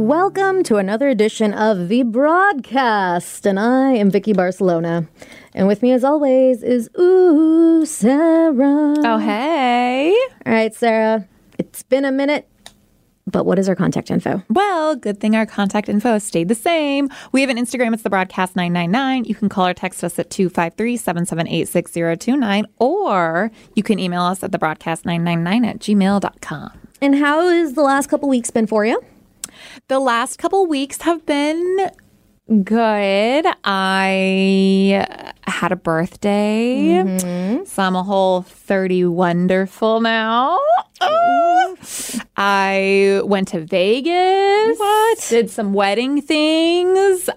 Welcome to another edition of The Broadcast, and I am Vicky Barcelona. And with me, as always, is Sarah. Oh, hey. All right, Sarah, it's been a minute, but what is our contact info? Well, good thing our contact info stayed the same. We have an Instagram. It's The Broadcast 999. You can call or text us at 253-778-6029, or you can email us at thebroadcast999@gmail.com. And how has the last couple weeks been for you? The last couple weeks have been good. I had a birthday, so I'm a whole 30 wonderful now. Oh. I went to Vegas. What? Did some wedding things.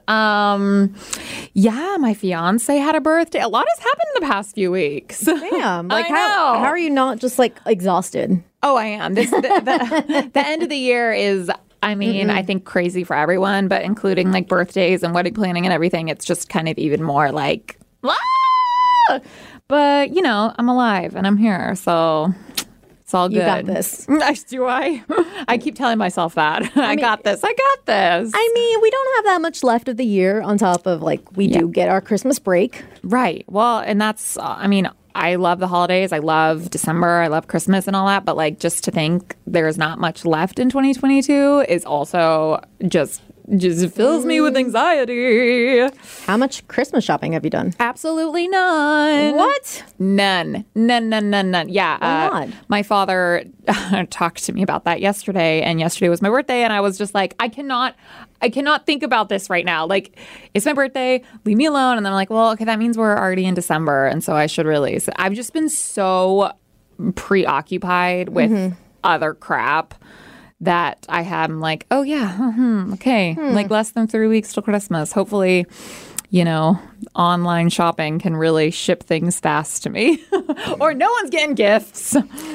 Yeah, my fiance had a birthday. A lot has happened in the past few weeks. Damn. Like, I know. how are you not just, like, exhausted? Oh, I am. The end of the year is, I mean, I think crazy for everyone, but including like birthdays and wedding planning and everything, it's just kind of even more like, ah! But, you know, I'm alive and I'm here, so it's all good. You got this. Do I? I keep telling myself that. I got this. I got this. I mean, we don't have that much left of the year on top of, like, we do get our Christmas break. Right. Well, and that's, I mean, I love the holidays. I love December. I love Christmas and all that. But like, just to think there's not much left in 2022 is also just fills me with anxiety. How much Christmas shopping have you done? Absolutely none. What? None. Yeah. Why not? My father talked to me about that yesterday, and yesterday was my birthday, and I was just like, I cannot think about this right now. Like, it's my birthday, leave me alone. And then I'm like, well, okay, that means we're already in December, and so I should really. So I've just been so preoccupied with other crap that I am like, oh yeah, okay, like less than 3 weeks till Christmas. Hopefully, you know, online shopping can really ship things fast to me, or no one's getting gifts.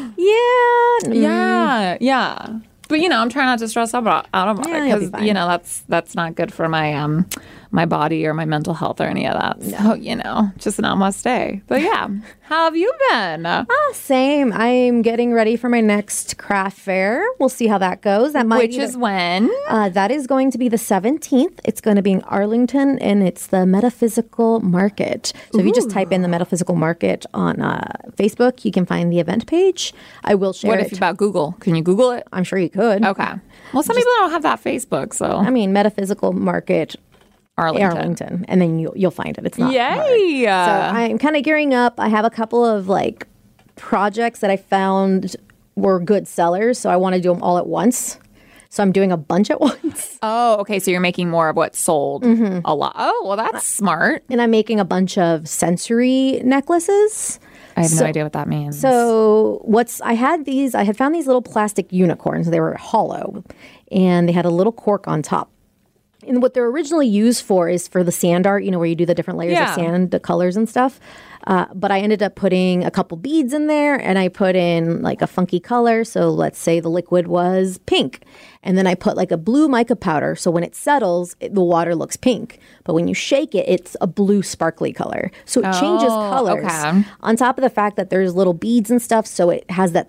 Yeah. But you know, I'm trying not to stress out about it because you know that's not good for my my body or my mental health or any of that. No. So you know, just not must stay. But yeah, how have you been? Same. I'm getting ready for my next craft fair. We'll see how that goes. Which is when? That is going to be the 17th. It's going to be in Arlington, and it's the Metaphysical Market. So if you just type in the Metaphysical Market on Facebook, you can find the event page. I will share it. What if about Google? Can you Google it? I'm sure you could. Okay. Well, some people don't have that Facebook, so. I mean, Metaphysical Market Arlington. And then you'll find it. It's not hard. Yay! So I'm kind of gearing up. I have a couple of like projects that I found were good sellers, so I want to do them all at once. So I'm doing a bunch at once. Oh, okay. So you're making more of what's sold a lot. Oh, well, that's smart. And I'm making a bunch of sensory necklaces. I have no idea what that means. So I had found these little plastic unicorns. They were hollow, and they had a little cork on top. And what they're originally used for is for the sand art, you know, where you do the different layers of sand, the colors and stuff. But I ended up putting a couple beads in there, and I put in like a funky color. So let's say the liquid was pink. And then I put like a blue mica powder. So when it settles, the water looks pink. But when you shake it, it's a blue sparkly color. So it changes colors. Okay. On top of the fact that there's little beads and stuff, so it has that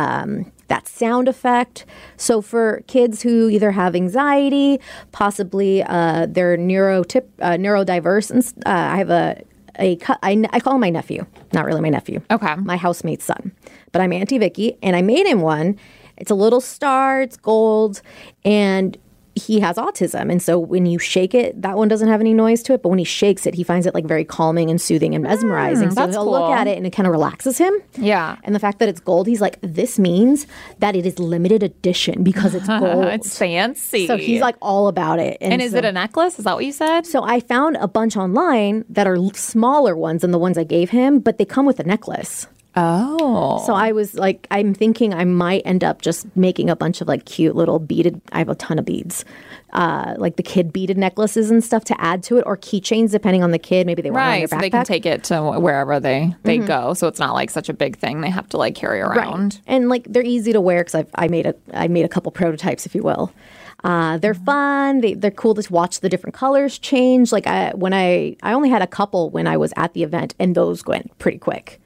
sound effect. So for kids who either have anxiety, possibly they're neurodiverse, and I have I call him my nephew, not really my nephew. Okay. My housemate's son. But I'm Auntie Vicky, and I made him one. It's a little star, it's gold, and he has autism. And so when you shake it, that one doesn't have any noise to it, but when he shakes it, he finds it like very calming and soothing and mesmerizing. So he'll look at it and it kind of relaxes him. Yeah. And the fact that it's gold, he's like, this means that it is limited edition because it's gold. It's fancy. So he's like all about it. And is it a necklace? Is that what you said? So I found a bunch online that are smaller ones than the ones I gave him, but they come with a necklace. Oh. So I was like, I'm thinking I might end up just making a bunch of like cute little beaded, I have a ton of beads, like the kid beaded necklaces and stuff to add to it, or keychains depending on the kid. Maybe they want it on their backpack. So they can take it to wherever they go. So it's not like such a big thing they have to like carry around. Right. And like they're easy to wear because I made a couple prototypes, if you will. They're fun. They're cool to watch the different colors change. Like I only had a couple when I was at the event, and those went pretty quick.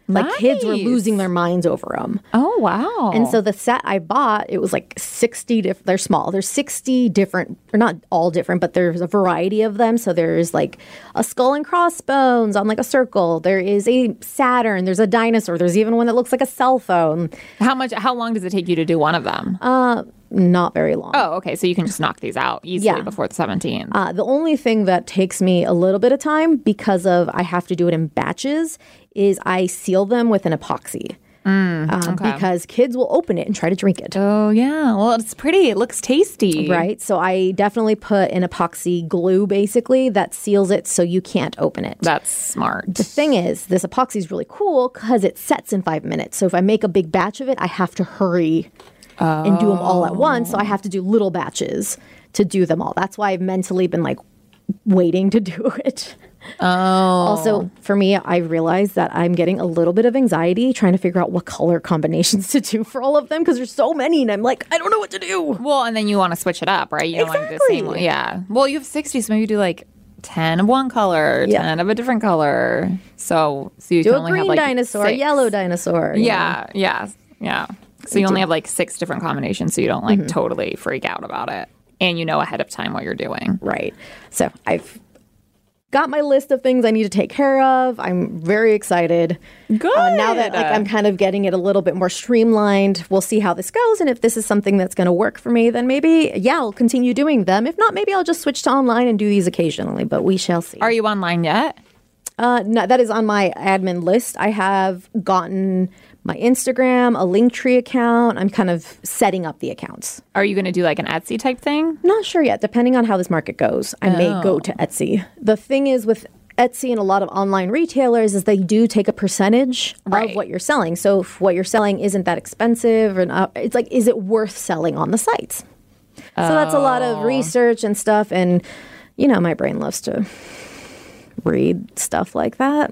Like kids were Nice. losing their minds over them. Oh, wow. And so the set I bought, it was like 60 different, they're small. There's 60 different, or not all different, but there's a variety of them. So there's like a skull and crossbones on like a circle. There is a Saturn. There's a dinosaur. There's even one that looks like a cell phone. How long does it take you to do one of them? Not very long. Oh, okay. So you can just knock these out easily Yeah. before the 17th. The only thing that takes me a little bit of time because of I have to do it in batches is I seal them with an epoxy. Because kids will open it and try to drink it. Oh, yeah. Well, it's pretty. It looks tasty. Right. So I definitely put an epoxy glue basically that seals it so you can't open it. That's smart. The thing is, this epoxy is really cool because it sets in 5 minutes. So if I make a big batch of it, I have to hurry and do them all at once. So I have to do little batches to do them all. That's why I've mentally been like waiting to do it. Also, for me, I realized that I'm getting a little bit of anxiety trying to figure out what color combinations to do for all of them because there's so many and I'm like, I don't know what to do. Well, and then you want to switch it up, right? You don't want to do the same Exactly. one. Yeah. Well, you have 60, so maybe do like 10 of one color, Yeah. 10 of a different color. So you Do can a only green have like dinosaur, a 6. yellow dinosaur. you know. Yeah. So you only have like 6 different combinations, so you don't like totally freak out about it. And you know ahead of time what you're doing. Right. So I've got my list of things I need to take care of. I'm very excited. Good. Now that like I'm kind of getting it a little bit more streamlined, we'll see how this goes. And if this is something that's going to work for me, then maybe, I'll continue doing them. If not, maybe I'll just switch to online and do these occasionally, but we shall see. Are you online yet? No, that is on my admin list. I have gotten my Instagram, a Linktree account. I'm kind of setting up the accounts. Are you going to do like an Etsy type thing? Not sure yet. Depending on how this market goes, I may go to Etsy. The thing is with Etsy and a lot of online retailers is they do take a percentage Right. of what you're selling. So if what you're selling isn't that expensive, or not, it's like, is it worth selling on the sites? So that's a lot of research and stuff. And, my brain loves to read stuff like that.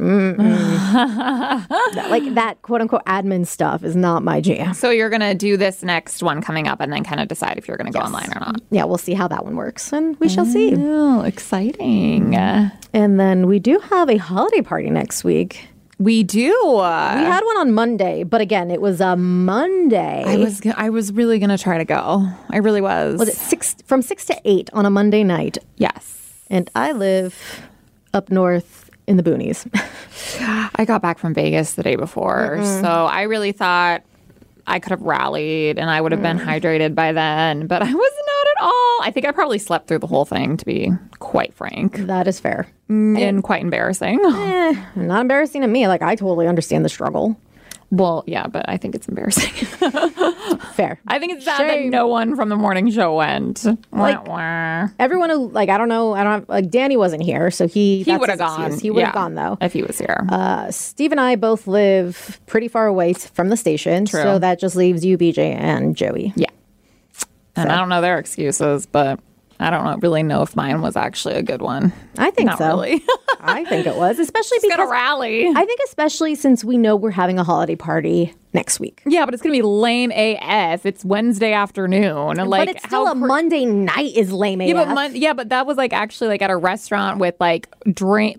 Like that quote unquote admin stuff is not my jam. So you're going to do this next one coming up and then kind of decide if you're going to go online or not. Yeah, we'll see how that one works and we shall see. Oh, exciting. And then we do have a holiday party next week. We do. We had one on Monday, but again, it was a Monday. I was really going to try to go. I really was. Was it from 6 to 8 on a Monday night? Yes. And I live up north in the boonies. I got back from Vegas the day before, so I really thought I could have rallied and I would have been hydrated by then, but I was not at all. I think I probably slept through the whole thing, to be quite frank, That is fair. and quite embarrassing. Not embarrassing to me. Like, I totally understand the struggle. Well, yeah, but I think it's embarrassing. Fair. I think it's sad that Shame. no one from the morning show went. Like, Wah, wah. Everyone who, like, I don't know, like, Danny wasn't here, so He that's would have his gone. excuse. He would have Yeah, gone, though. if he was here. Steve and I both live pretty far away from the station, True. so that just leaves you, BJ, and Joey. Yeah. And I don't know their excuses, but I don't really know if mine was actually a good one. I think Not so. really. I think it was, especially It's got because a rally. I think especially since we know we're having a holiday party next week. Yeah, but it's gonna be lame AF. It's Wednesday afternoon. Like, but it's still a Monday night is lame AF. Yeah, but that was like actually like at a restaurant with like drinks,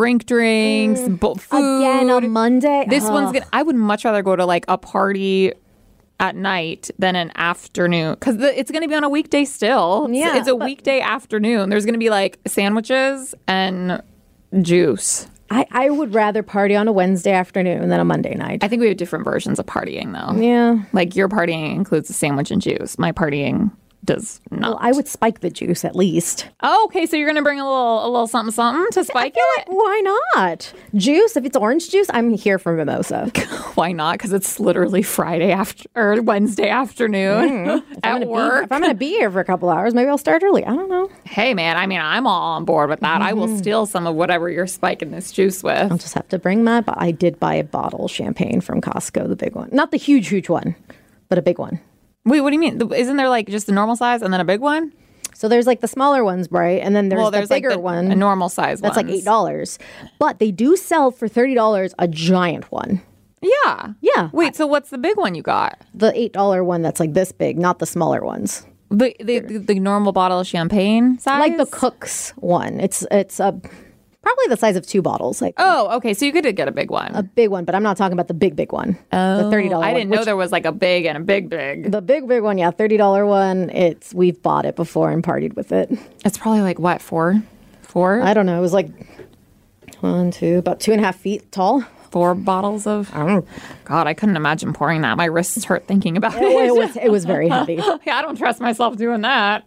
food. Again, a Monday? This Ugh. one's gonna. I would much rather go to like a party at night than an afternoon because it's going to be on a weekday still. Yeah, it's a but- weekday afternoon. There's going to be like sandwiches and juice. I would rather party on a Wednesday afternoon than a Monday night. I think we have different versions of partying though. Yeah. Like your partying includes a sandwich and juice. My partying does not. Well, I would spike the juice at least. Oh, okay, so you're gonna bring a little something to spike it? Why not? Juice, if it's orange juice, I'm here for mimosa. Why not? Because it's literally Friday after or Wednesday afternoon at work. If I'm going to be here for a couple hours, maybe I'll start early. I don't know. Hey, man, I mean, I'm all on board with that. I will steal some of whatever you're spiking this juice I'll with. just have to bring my. But I did buy a bottle of champagne from Costco, the big one, not the huge one, but a big one. Wait, what do you mean? Isn't there like just the normal size and then a big one? So there's like the smaller ones, right? And then there's the bigger like one. a normal size That's ones. like $8. But they do sell for $30 a giant one. Yeah. Yeah. Wait, so what's the big one you got? The $8 one that's like this big, not the smaller ones. The normal bottle of champagne size? Like the Cook's one. It's a Probably the size of 2 bottles. Like Oh, okay. So you could get a big one. a big one, but I'm not talking about the big one. The $30 one. I didn't know there was like a big and a big. The big one, yeah, $30 one. We've bought it before and partied with it. It's probably like what, 4? I don't know. It was like about 2.5 feet tall. 4 bottles of. I don't know. God, I couldn't imagine pouring that. My wrists hurt thinking about it. It was very heavy. Yeah, I don't trust myself doing that.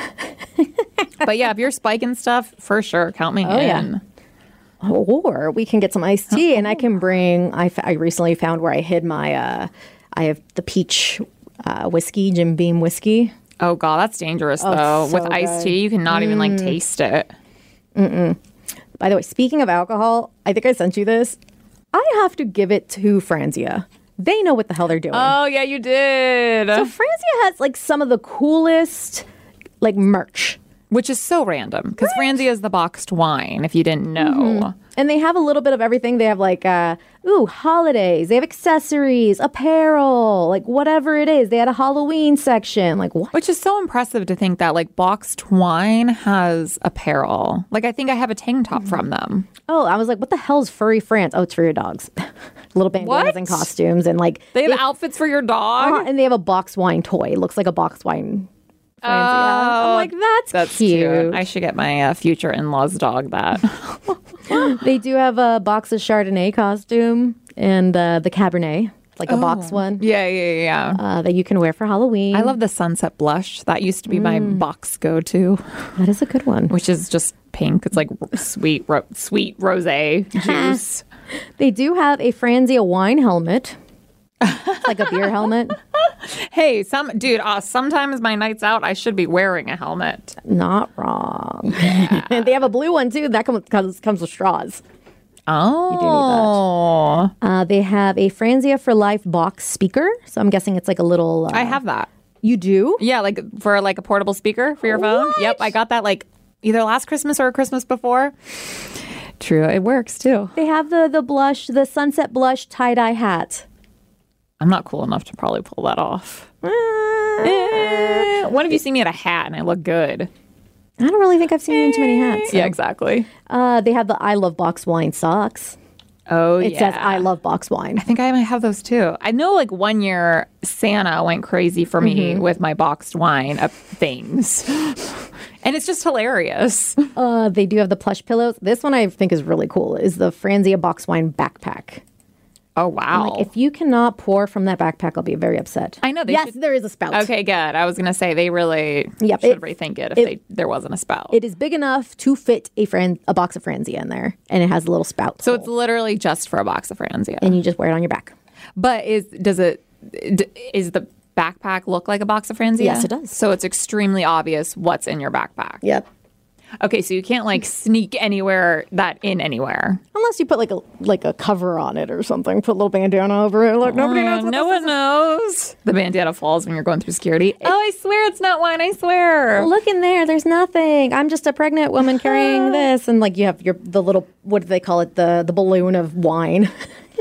But yeah, if you're spiking stuff, for sure, count me in. Yeah. Or we can get some iced tea, and I can bring. I recently found where I hid my. I have the peach whiskey, Jim Beam whiskey. Oh God, that's dangerous though. so With iced tea, you cannot even like taste it. By the way, speaking of alcohol, I think I sent you this. I have to give it to Franzia. They know what the hell they're doing. Oh yeah, you did. So Franzia has like some of the coolest like merch. Which is so random because Franzia is the boxed wine. If you didn't know, And they have a little bit of everything. They have like, holidays. They have accessories, apparel, like whatever it is. They had a Halloween section. Like what? which is so impressive to think that like boxed wine has apparel. Like I think I have a tank top from them. Oh, I was like, what the hell is Furry France? Oh, it's for your dogs. Little bandanas What? and costumes and like They have outfits for your dog. and they have a box wine toy. It looks like a box wine. Franzia. I'm like, that's cute. I should get my future in-laws dog that. They do have a box of Chardonnay costume and the Cabernet, like a box one Yeah. that you can wear for Halloween. I love the sunset blush. That used to be my box go-to, that is a good one. which is just pink. It's like sweet rosé juice. They do have a Franzia wine helmet. It's like a beer helmet. Hey, sometimes my nights out, I should be wearing a helmet. Not wrong. And they have a blue one too. That comes with straws. Oh, They have a Franzia for Life box speaker. So I'm guessing it's like a little. I have that. You do? Yeah, like for like a portable speaker for your phone. What? Yep, I got that like either last Christmas or Christmas before. True, it works too. They have the blush, the sunset blush tie-dye hat. I'm not cool enough to probably pull that off. When have you seen me at a hat and I look good? I don't really think I've seen you in too many hats. So. Yeah, exactly. They have the I Love Box Wine socks. Oh, It says I Love Box Wine. I think I might have those too. I know like one year Santa went crazy for me with my boxed wine things. And it's just hilarious. They do have the plush pillows. This one I think is really cool. Is the Franzia Box Wine backpack. Oh, wow. Like, if you cannot pour from that backpack, I'll be very upset. I know. Yes, there is a spout. Okay, good. I was going to say they really should rethink it if there wasn't a spout. It is big enough to fit a box of Franzia in there, and it has a little spout. So it's literally just for a box of Franzia. And you just wear it on your back. But is the backpack look like a box of Franzia? Yes, it does. So it's extremely obvious what's in your backpack. Yep. Okay, so you can't like sneak anywhere. Unless you put like a cover on it or something. Put a little bandana over it. Like nobody knows. No one knows. The bandana falls when you're going through security. I swear it's not wine. I swear. Look in there. There's nothing. I'm just a pregnant woman carrying this, and like you have the little, what do they call it? The balloon of wine.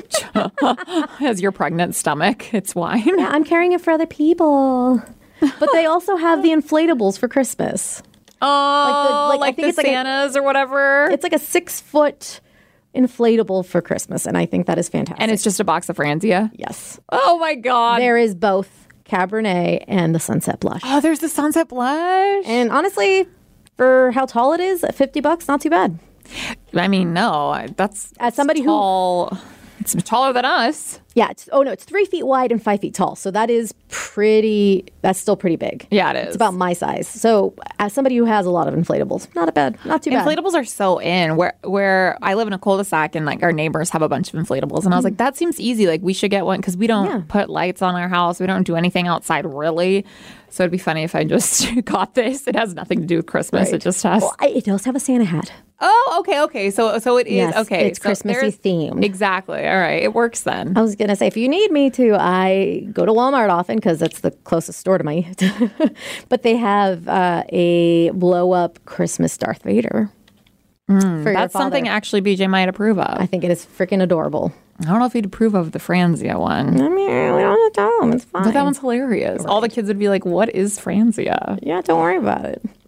Has your pregnant stomach? It's wine. Yeah, I'm carrying it for other people. But they also have the inflatables for Christmas. Oh, I think the it's like Santas or whatever. It's like a 6-foot inflatable for Christmas, and I think that is fantastic. And it's just a box of Franzia? Yes. Oh, my God. There is both Cabernet and the Sunset Blush. Oh, there's the Sunset Blush. And honestly, for how tall it is, at $50, not too bad. I mean, no, that's As somebody tall. It's taller than us. Yeah. It's 3 feet wide and 5 feet tall. So that's still pretty big. Yeah, it is. It's about my size. So as somebody who has a lot of inflatables, not too bad. Inflatables are so in. Where I live in a cul-de-sac and like our neighbors have a bunch of inflatables. And I was like, that seems easy. Like we should get one because we don't put lights on our house. We don't do anything outside really. So it'd be funny if I just got this. It has nothing to do with Christmas. Right. It just has. Well, it does have a Santa hat. Oh, okay. So it is. Yes, okay. It's Christmassy themed. Exactly. All right. It works then. I was going to say, if you need me to, I go to Walmart often because that's the closest store to me. But they have a blow-up Christmas Darth Vader. That's something actually BJ might approve of. I think it is freaking adorable. I don't know if he'd approve of the Franzia one. I mean, we don't have to tell him. It's fine. But that one's hilarious. Right. All the kids would be like, what is Franzia? Yeah, don't worry about it.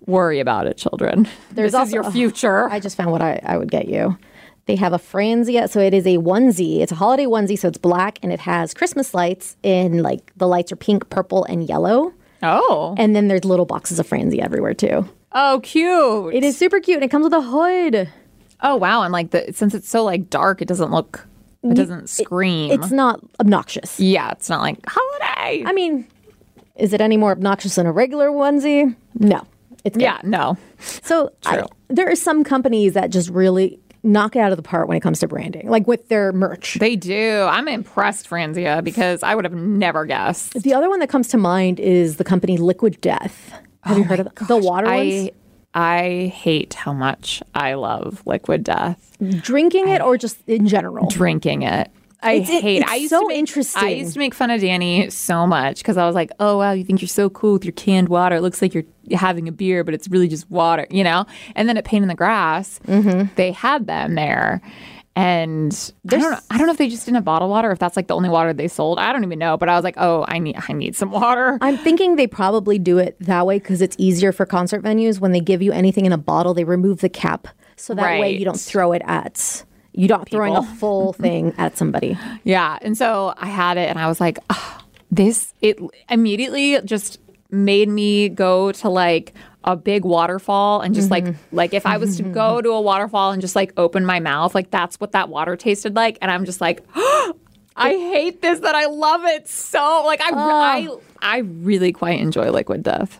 worry about it, children. This is your future. I just found what I would get you. They have a Franzia, so it is a onesie. It's a holiday onesie, so it's black, and it has Christmas lights, and like the lights are pink, purple, and yellow. Oh. And then there's little boxes of Franzia everywhere, too. Oh, cute. It is super cute, and it comes with a hood. Oh, wow. And like since it's so like dark, it doesn't scream. It's not obnoxious. Yeah, it's not like holiday. I mean, is it any more obnoxious than a regular onesie? No. It's good. Yeah, no. So there are some companies that just really knock it out of the park when it comes to branding, like with their merch. They do. I'm impressed, Franzia, because I would have never guessed. The other one that comes to mind is the company Liquid Death. Have you heard of the water ones? I hate how much I love Liquid Death. Drinking it or just in general? Drinking it. I hate it. It's so interesting. I used to make fun of Danny so much because I was like, oh, wow, you think you're so cool with your canned water. It looks like you're having a beer, but it's really just water, you know? And then at Pain in the Grass, they had them there. And I don't know if they just didn't have bottled water, or if that's like the only water they sold. I don't even know. But I was like, oh, I need some water. I'm thinking they probably do it that way because it's easier for concert venues. When they give you anything in a bottle, they remove the cap. So that way you don't throw it at... You're not throwing a full thing at somebody. Yeah. And so I had it and I was like, oh, it immediately just made me go to like a big waterfall and just like if I was to go to a waterfall and just like open my mouth, like that's what that water tasted like. And I'm just like, oh, I hate this, that I love it so. Like I really quite enjoy Liquid Death.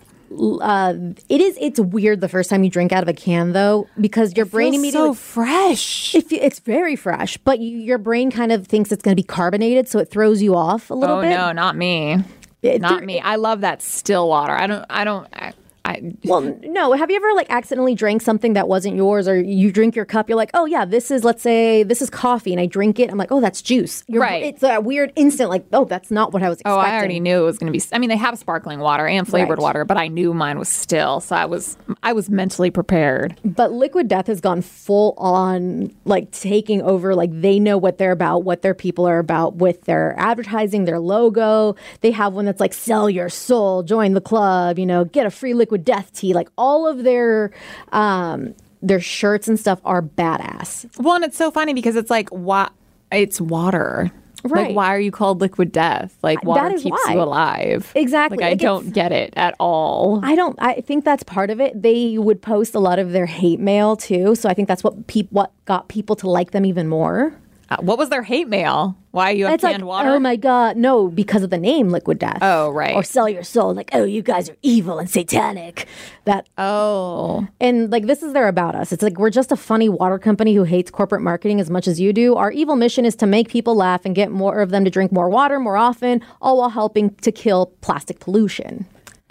It's weird the first time you drink out of a can though, because your brain immediately so fresh. It's very fresh, but your brain kind of thinks it's going to be carbonated, so it throws you off a little bit. Oh no, not me. Not me. I love that still water. Well, no. Have you ever like accidentally drank something that wasn't yours, or you drink your cup? You're like, oh yeah, let's say this is coffee, and I drink it. I'm like, oh, that's juice. Right. It's a weird instant. Like, oh, that's not what I was expecting. Oh, I already knew it was going to be. I mean, they have sparkling water and flavored water, but I knew mine was still. So I was mentally prepared. But Liquid Death has gone full on, like taking over. Like they know what they're about, what their people are about with their advertising, their logo. They have one that's like, sell your soul, join the club. You know, get a free Liquid Death tea. Like all of their shirts and stuff are badass. Well, and it's so funny because it's like it's water. Right. Like, why are you called Liquid Death? Like, water keeps you alive. Exactly. Like, I don't get it at all. I think that's part of it. They would post a lot of their hate mail too, so I think that's what got people to like them even more. What was their hate mail? Why you have canned water? Oh my God. No, because of the name Liquid Death. Oh, right. Or sell your soul. Like, oh, you guys are evil and satanic. And like, this is their about us. It's like, we're just a funny water company who hates corporate marketing as much as you do. Our evil mission is to make people laugh and get more of them to drink more water more often, all while helping to kill plastic pollution.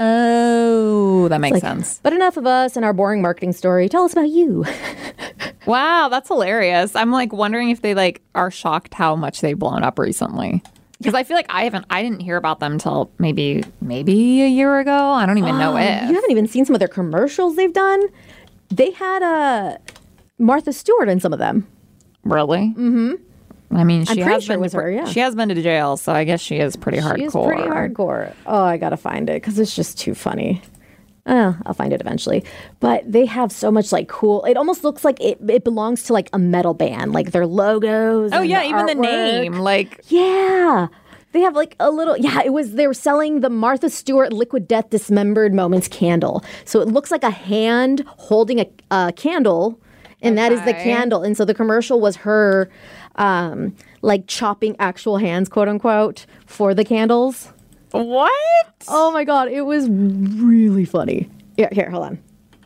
Oh, that makes sense. But enough of us and our boring marketing story. Tell us about you. Wow, that's hilarious. I'm like wondering if they like are shocked how much they've blown up recently. Because I feel like I didn't hear about them till maybe a year ago. I don't even know if. You haven't even seen some of their commercials they've done. They had Martha Stewart in some of them. Really? Mm-hmm. I mean, she has been to jail, so I guess she is pretty hardcore. She is pretty hardcore. Oh, I gotta find it because it's just too funny. I'll find it eventually. But they have so much like cool. It almost looks like it belongs to like a metal band, like their logos. Oh yeah, even the name, like yeah. They have like a little, they were selling the Martha Stewart Liquid Death Dismembered Moments candle. So it looks like a hand holding a candle, and that is the candle. And so the commercial was her like chopping actual hands, quote unquote, for the candles. What? Oh my God, it was really funny. Here, hold on.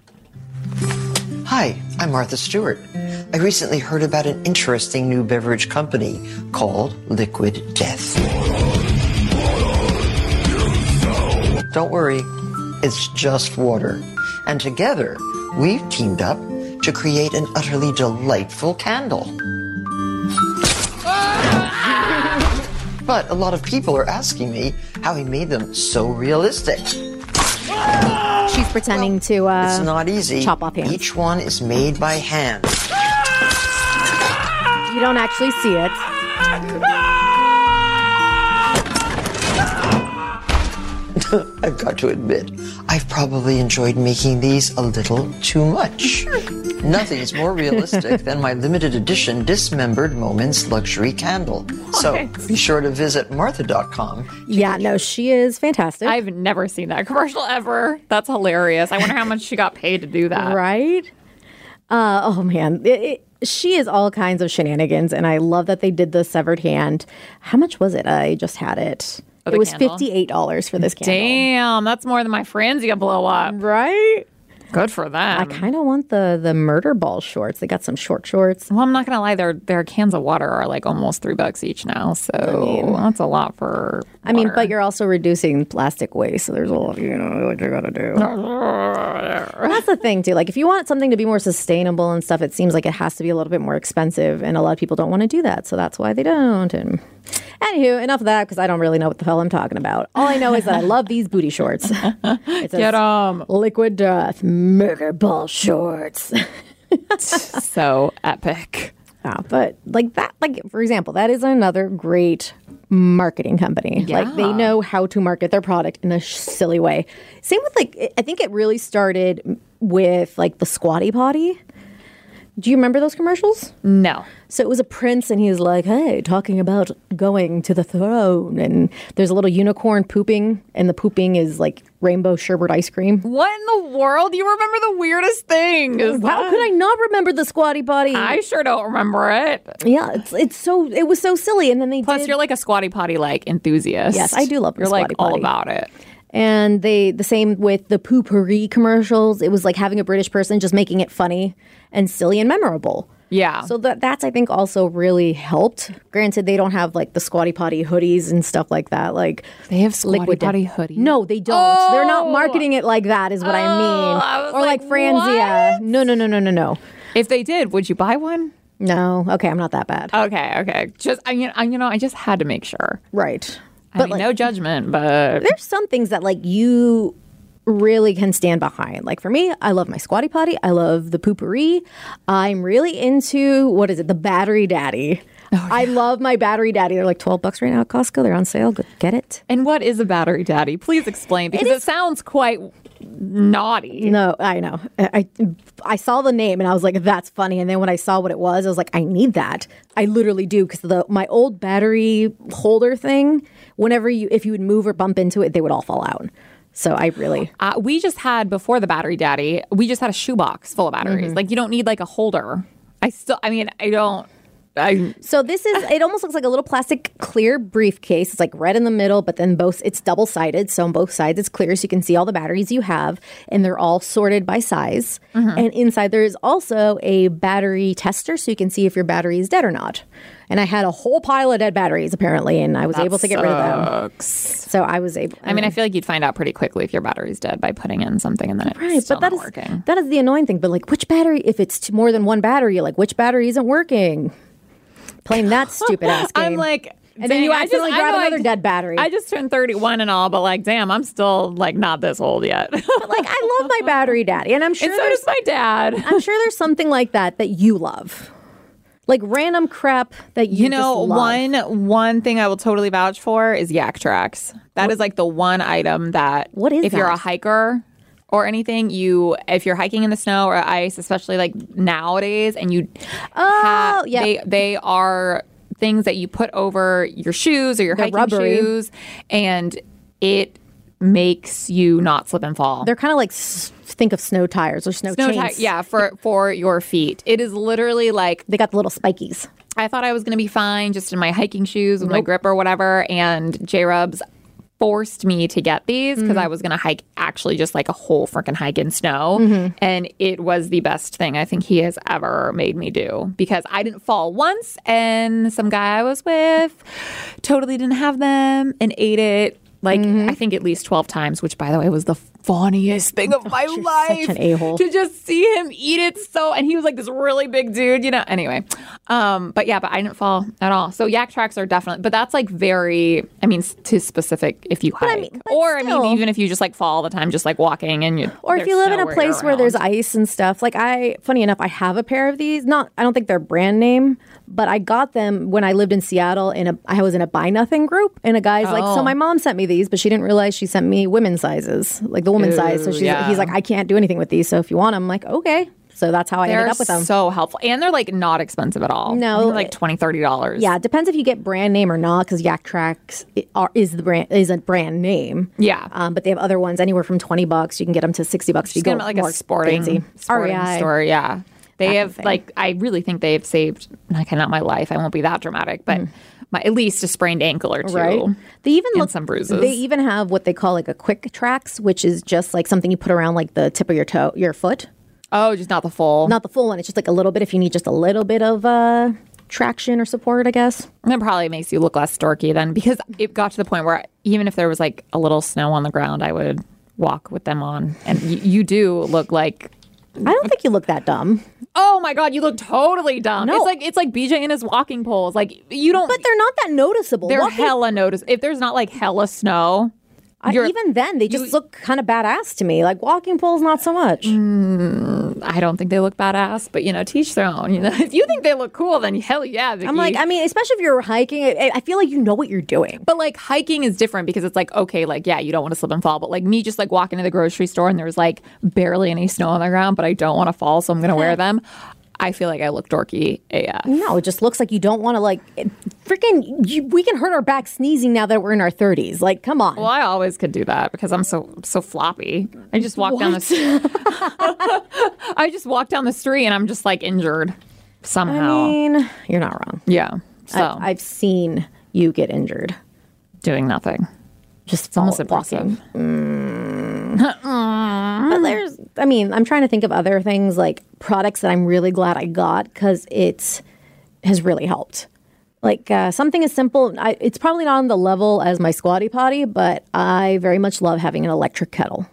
Hi, I'm Martha Stewart. I recently heard about an interesting new beverage company called Liquid Death. Don't worry, it's just water. And together, we've teamed up to create an utterly delightful candle. But a lot of people are asking me how he made them so realistic. She's pretending to it's not easy. Chop off hands. Each one is made by hand. You don't actually see it. I've got to admit, I've probably enjoyed making these a little too much. Nothing's more realistic than my limited edition Dismembered Moments luxury candle. So be sure to visit Martha.com. Yeah, no, she is fantastic. I've never seen that commercial ever. That's hilarious. I wonder how much she got paid to do that. Right? Oh, man. She is all kinds of shenanigans, and I love that they did the severed hand. How much was it? I just had it. It was candle? $58 for this candle. Damn, that's more than my Franzia blow up. Right? Good for them. I kind of want the murder ball shorts. They got some short shorts. Well, I'm not gonna lie, their cans of water are like almost $3 each now, so that's a lot for water. But you're also reducing plastic waste, so there's a lot, what you gotta do. That's the thing too. Like, if you want something to be more sustainable and stuff, it seems like it has to be a little bit more expensive, and a lot of people don't want to do that, so that's why they don't. And anywho, enough of that, because I don't really know what the hell I'm talking about. All I know is that I love these booty shorts. It says, Get 'em. Liquid Death murder ball shorts. So epic. Yeah, but like that, like for example, that is another great marketing company. Yeah. Like, they know how to market their product in a silly way. Same with I think it really started with like the Squatty Potty. Do you remember those commercials? No. So it was a prince, and he was like, hey, talking about going to the throne. And there's a little unicorn pooping, and the pooping is like rainbow sherbet ice cream. What in the world? You remember the weirdest thing? How could I not remember the Squatty Potty? I sure don't remember it. Yeah, it was so silly. And then they Plus, did... you're like a Squatty Potty like enthusiast. Yes, I do love the You're like Squatty all Potty. about it. And the same with the Poopery commercials. It was like having a British person just making it funny and silly and memorable. Yeah. So that's, I think, also really helped. Granted, they don't have like the Squatty Potty hoodies and stuff like that. Like, They have Squatty Liquid Death. Potty hoodies? No, they don't. They're not marketing it like that, is what I mean. I was Or like Franzia. No. If they did, would you buy one? No. Okay, I'm not that bad. Okay. Just I just had to make sure. Right. I mean, no judgment, but There's some things that like you really can stand behind. Like for me, I love my Squatty Potty. I love the Poopery. I'm really into, the Battery Daddy. Oh, yeah. I love my Battery Daddy. They're like $12 right now at Costco. They're on sale. Go get it. And what is a Battery Daddy? Please explain, because it sounds quite naughty. No, I know. I saw the name and I was like, that's funny. And then when I saw what it was, I was like, I need that. I literally do, because my old battery holder thing, if you would move or bump into it, they would all fall out. So I really... we just had, before the Battery Daddy, we just had a shoebox full of batteries. Like, you don't need like a holder. So this is, it almost looks like a little plastic clear briefcase. It's like red in the middle, but then it's double-sided. So on both sides it's clear, so you can see all the batteries you have, and they're all sorted by size. And inside there is also a battery tester, so you can see if your battery is dead or not. And I had a whole pile of dead batteries, apparently, and I was able to get rid of them. So I was able... I feel like you'd find out pretty quickly if your battery's dead by putting in something and then it's still not working. That is the annoying thing. But like, which battery, if it's more than one battery, you're like, which battery isn't working? Playing that stupid ass game. I'm like... And then you accidentally grab another dead battery. I just turned 31 and all, but like, damn, I'm still like not this old yet. But like, I love my Battery Daddy, and I'm sure and so does my dad. I'm sure there's something like that you love. Like random crap that you just love. One thing I will totally vouch for is Yak Trax. That is like the one item that if you're a hiker or anything, if you're hiking in the snow or ice, especially like nowadays, and they are things that you put over your shoes or your hiking rubbery shoes, and it makes you not slip and fall. They're kind of like think of snow tires or snow chains. Yeah, for your feet. It is literally like they got the little spikies. I thought I was going to be fine just in my hiking shoes with my grip or whatever, and J-Rubs forced me to get these because I was going to hike actually just like a whole freaking hike in snow. And it was the best thing I think he has ever made me do, because I didn't fall once, and some guy I was with totally didn't have them and ate it. Like, I think at least 12 times, which, by the way, was the funniest thing of my life. Such an a-hole. To just see him eat it and he was like this really big dude, Anyway. But I didn't fall at all. So Yak Trax are definitely, but that's like very, too specific if you hike. Even if you just like fall all the time, just like walking or if you live in a place where there's ice and stuff. Like funny enough, I have a pair of these. I don't think they're brand name, but I got them when I lived in Seattle I was in a Buy Nothing group, and a guy's like, so my mom sent me these. these, but she didn't realize she sent me women's sizes, like the woman's size. So he's like, I can't do anything with these. So if you want them, I'm like, okay. So that's how I ended up with them. They're so helpful. And they're like not expensive at all. No. Like $20, $30. Yeah, it depends if you get brand name or not, because Yak Tracks is a brand name. Yeah. But they have other ones anywhere from $20. You can get them to $60 if you go like more a sporting store. Yeah. They have like, I really think they have saved, okay, not my life. I won't be that dramatic, but at least a sprained ankle or two. Right. They even and some bruises. They even have what they call like a quick tracks, which is just like something you put around like the tip of your foot. Oh, just not the full. Not the full one. It's just like a little bit if you need just a little bit of traction or support, I guess. And it probably makes you look less dorky then, because it got to the point where even if there was like a little snow on the ground, I would walk with them on. And you do look like... I don't think you look that dumb. Oh my God, you look totally dumb. No. It's like BJ and his walking poles. Like you don't... But they're not that noticeable. They're hella noticeable. If there's not like hella snow... even then, they just look kind of badass to me. Like walking poles, not so much. I don't think they look badass, but teach their own. If you think they look cool, then hell yeah, Vicky. I'm like, especially if you're hiking, I feel like you know what you're doing. But like hiking is different because it's like, okay, like yeah, you don't want to slip and fall. But like me, just like walking to the grocery store and there's like barely any snow on the ground, but I don't want to fall, so I'm gonna wear them. I feel like I look dorky AF. No, it just looks like you don't want to we can hurt our back sneezing now that we're in our 30s. Like, come on. Well, I always could do that because I'm so floppy. I just walk down the I just walk down the street and I'm just like injured somehow. You're not wrong. Yeah. So I've seen you get injured. Doing nothing. It's almost impressive. But I'm trying to think of other things like products that I'm really glad I got because it has really helped. Like something as simple, it's probably not on the level as my Squatty Potty, but I very much love having an electric kettle.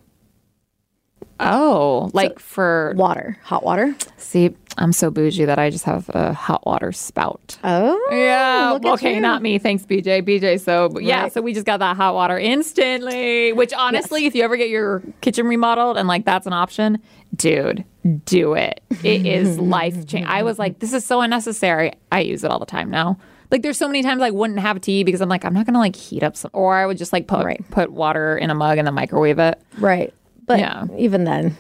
Oh, like for water, hot water. See, I'm so bougie that I just have a hot water spout. Oh, yeah. Okay, not me. Thanks, BJ. So yeah, so we just got that hot water instantly. Which honestly, if you ever get your kitchen remodeled and like that's an option, dude, do it. It is life changing. I was like, this is so unnecessary. I use it all the time now. Like there's so many times I wouldn't have tea because I'm like, I'm not gonna like heat up some, or I would just like put water in a mug and then microwave it. Right. But even then,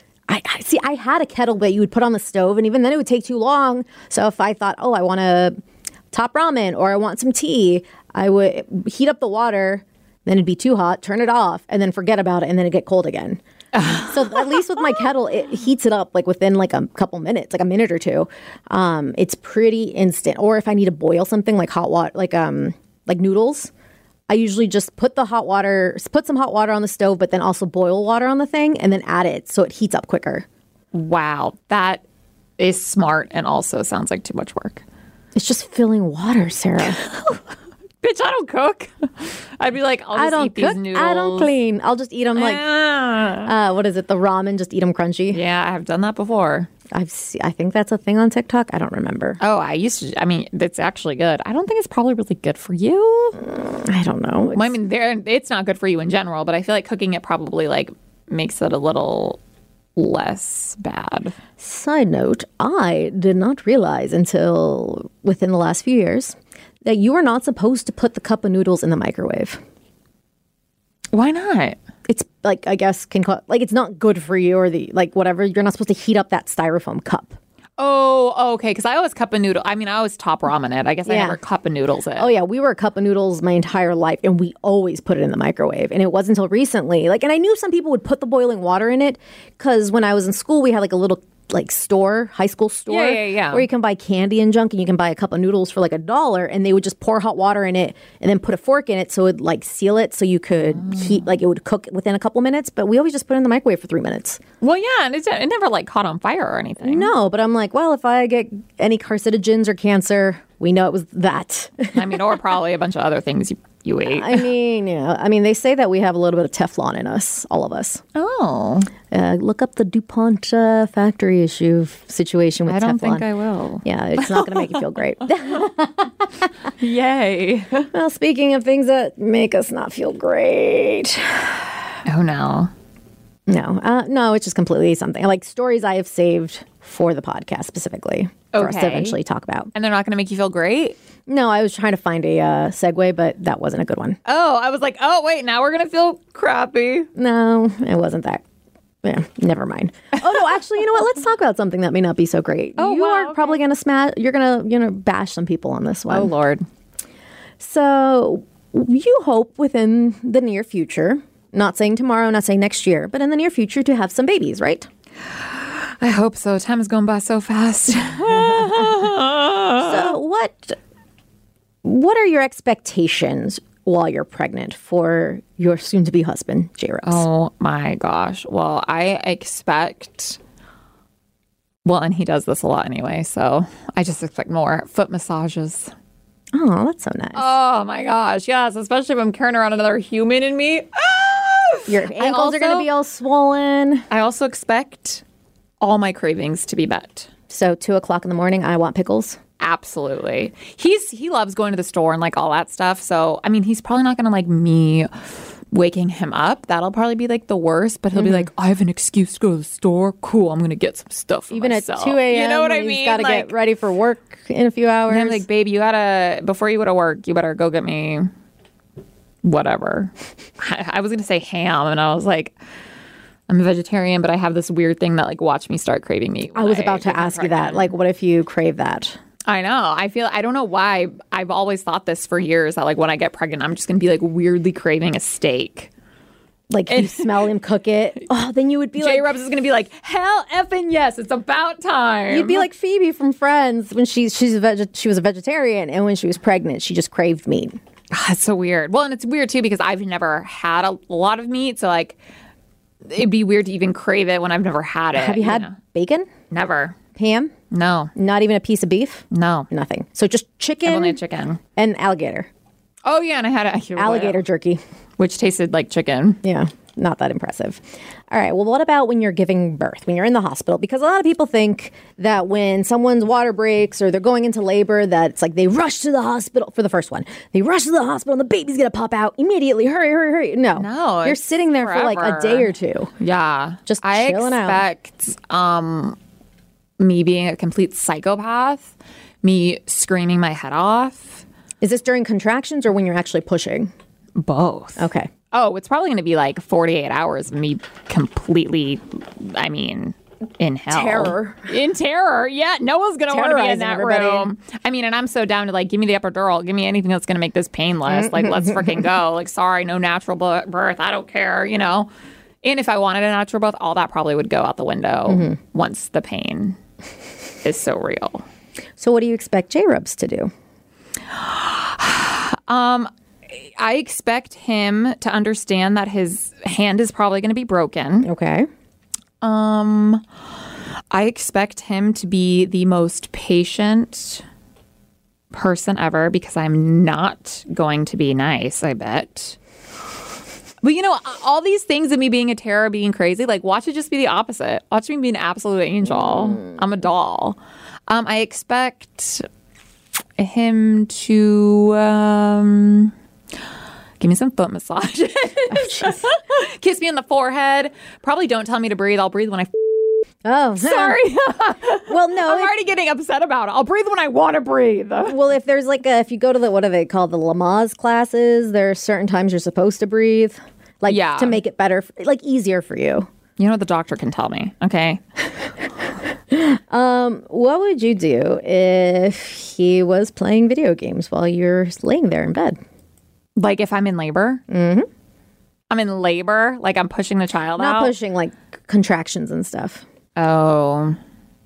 I had a kettle that you would put on the stove, and even then it would take too long. So if I thought, I want to top ramen or I want some tea, I would heat up the water, then it'd be too hot, turn it off, and then forget about it, and then it'd get cold again. So at least with my kettle, it heats it up like within like a couple minutes, like a minute or two. It's pretty instant. Or if I need to boil something like hot water, like noodles, I usually just put some hot water on the stove, but then also boil water on the thing and then add it so it heats up quicker. Wow, that is smart and also sounds like too much work. It's just filling water, Sarah. Bitch, I don't cook. I'd be like, I'll just eat these noodles. I don't clean. I'll just eat them like, what is it? The ramen, just eat them crunchy. Yeah, I have done that before. I think that's a thing on TikTok. I don't remember. Oh, I used to. I mean, it's actually good. I don't think it's probably really good for you. I don't know. It's not good for you in general, but I feel like cooking it probably like makes it a little less bad. Side note, I did not realize until within the last few years that you are not supposed to put the cup of noodles in the microwave. Why not? It's like, I guess, it's not good for you or whatever. You're not supposed to heat up that styrofoam cup. Oh, okay. Because I always cup of noodle. I mean, I always top ramen it. I guess I never cup of noodles it. Oh, yeah. We were a cup of noodles my entire life, and we always put it in the microwave. And it wasn't until recently. And I knew some people would put the boiling water in it because when I was in school, we had a little store, high school store, where you can buy candy and junk, and you can buy a cup of noodles for $1, and they would just pour hot water in it and then put a fork in it so it'd seal it so you could heat, it would cook within a couple minutes. But we always just put it in the microwave for 3 minutes. Well, yeah, and it never caught on fire or anything. No, but I'm like, well, if I get any carcinogens or cancer, we know it was that. I mean, or probably a bunch of other things you ate. I mean, yeah. I mean, they say that we have a little bit of Teflon in us, all of us. Oh. Look up the DuPont factory issue situation with Teflon. I don't think I will. Yeah, it's not going to make you feel great. Yay. Well, speaking of things that make us not feel great. Oh, no. No, it's just completely something like stories I have saved for the podcast specifically for us to eventually talk about. And they're not going to make you feel great? No, I was trying to find a segue, but that wasn't a good one. Oh, I was like, oh, wait, now we're going to feel crappy. No, it wasn't that. Yeah, never mind. Oh, no, actually, you know what? Let's talk about something that may not be so great. You are probably going to smash, you're going to bash some people on this one. Oh, Lord. So you hope within the near future, not saying tomorrow, not saying next year, but in the near future to have some babies, right? I hope so. Time is going by so fast. So what are your expectations while you're pregnant for your soon-to-be husband, J-Rose? Oh, my gosh. Well, I expect... Well, and he does this a lot anyway, so I just expect more foot massages. Oh, that's so nice. Oh, my gosh. Yes, especially if I'm carrying around another human in me. Your ankles are going to be all swollen. I also expect all my cravings to be met. So 2:00 in the morning, I want pickles. Absolutely. He loves going to the store and like all that stuff. So, I mean, he's probably not going to like me waking him up. That'll probably be like the worst, but he'll be like, I have an excuse to go to the store. Cool. I'm going to get some stuff for Even myself. at 2 a.m. You know what I He's mean? got to get ready for work in a few hours. And I'm like, babe, you gotta, before you go to work, you better go get me whatever. I was going to say ham, and I was like, I'm a vegetarian, but I have this weird thing that like watch me start craving meat. I was about to ask you that. Like, what if you crave that? I know. I don't know why. I've always thought this for years that like when I get pregnant, I'm just going to be like weirdly craving a steak. Like you smell him cook it. Oh, then you would be like... J-Rubs is going to be like, hell effing yes, it's about time. You'd be like Phoebe from Friends when she was a vegetarian, and when she was pregnant, she just craved meat. That's so weird. Well, and it's weird too because I've never had a lot of meat, so like it'd be weird to even crave it when I've never had it. Have you had bacon? Never. Ham? No. Not even a piece of beef? No. Nothing. So just chicken. I've only had chicken. And alligator. Oh yeah, and I had alligator jerky, which tasted like chicken. Yeah. Not that impressive. All right. Well, what about when you're giving birth, when you're in the hospital? Because a lot of people think that when someone's water breaks or they're going into labor, that it's like they rush to the hospital for the first one. They rush to the hospital and the baby's going to pop out immediately. Hurry, hurry, hurry. No. You're sitting there for like a day or two. Yeah. Just chilling out. I expect me being a complete psychopath, me screaming my head off. Is this during contractions or when you're actually pushing? Both. Okay. Oh, it's probably going to be like 48 hours of me completely, I mean, in hell. In terror. Yeah, no one's going to want to be in that room. I mean, and I'm so down to like, give me the epidural. Give me anything that's going to make this painless. Like, let's freaking go. Like, sorry, no natural birth. I don't care, you know. And if I wanted a natural birth, all that probably would go out the window once the pain is so real. So what do you expect J-Rubs to do? I expect him to understand that his hand is probably going to be broken. Okay. I expect him to be the most patient person ever because I'm not going to be nice, I bet. But you know, all these things of me being a terror, being crazy, like watch it just be the opposite. Watch me be an absolute angel. I'm a doll. I expect him to give me some foot massage. Kiss me on the forehead. Probably don't tell me to breathe. I'll breathe when I Oh, sorry. Well, no. I'm already getting upset about it. I'll breathe when I want to breathe. Well, if there's like if you go to the, what are they called? The Lamaze classes, there are certain times you're supposed to breathe. Like to make it better, like easier for you. You know, the doctor can tell me. Okay. What would you do if he was playing video games while you're laying there in bed? Like if I'm in labor? Mm-hmm. I'm in labor? Like I'm pushing the child out? Not pushing, like contractions and stuff. Oh.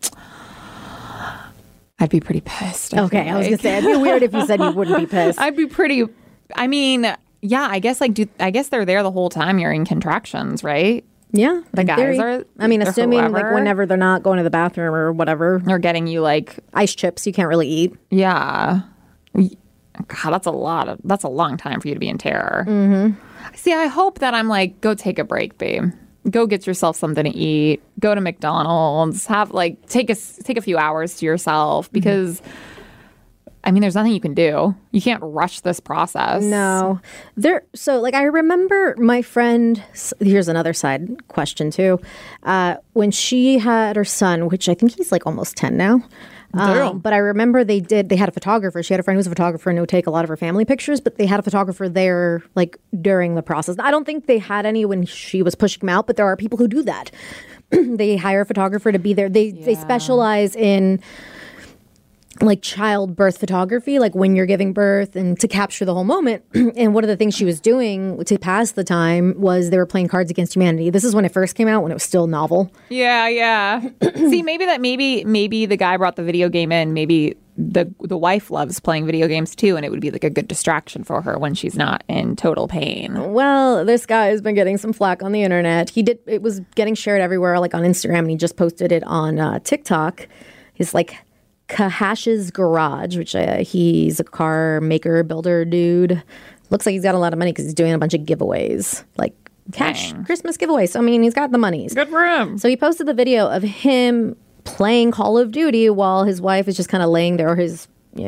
I'd be pretty pissed. I was going to say, it'd be weird if you said you wouldn't be pissed. I'd be pretty, I mean, yeah, I guess they're there the whole time you're in contractions, right? Yeah. The guys theory. are. I mean, assuming like whenever they're not going to the bathroom or whatever. Or getting you like. Ice chips you can't really eat. Yeah. God, that's a long time for you to be in terror. Mm-hmm. See, I hope that I'm like, go take a break, babe. Go get yourself something to eat. Go to McDonald's. Have like take a few hours to yourself because I mean, there's nothing you can do. You can't rush this process. No. So, like, I remember my friend, here's another side question, too. When she had her son, which I think he's, like, almost 10 now. But I remember they had a photographer. She had a friend who was a photographer and would take a lot of her family pictures, but they had a photographer there, like, during the process. I don't think they had any when she was pushing him out, but there are people who do that. They hire a photographer to be there. They specialize in, like, childbirth photography, like when you're giving birth, and to capture the whole moment. And one of the things she was doing to pass the time was they were playing Cards Against Humanity. This is when it first came out, when it was still novel. Yeah. See, maybe the guy brought the video game in. Maybe the wife loves playing video games too, and it would be like a good distraction for her when she's not in total pain. Well, this guy has been getting some flack on the internet. It was getting shared everywhere, like on Instagram, and he just posted it on TikTok. He's like, Kahash's Garage, which he's a car maker, builder dude. Looks like he's got a lot of money because he's doing a bunch of giveaways, like cash Christmas giveaways. So, I mean, he's got the monies. Good for him. So he posted the video of him playing Call of Duty while his wife is just kind of laying there, or his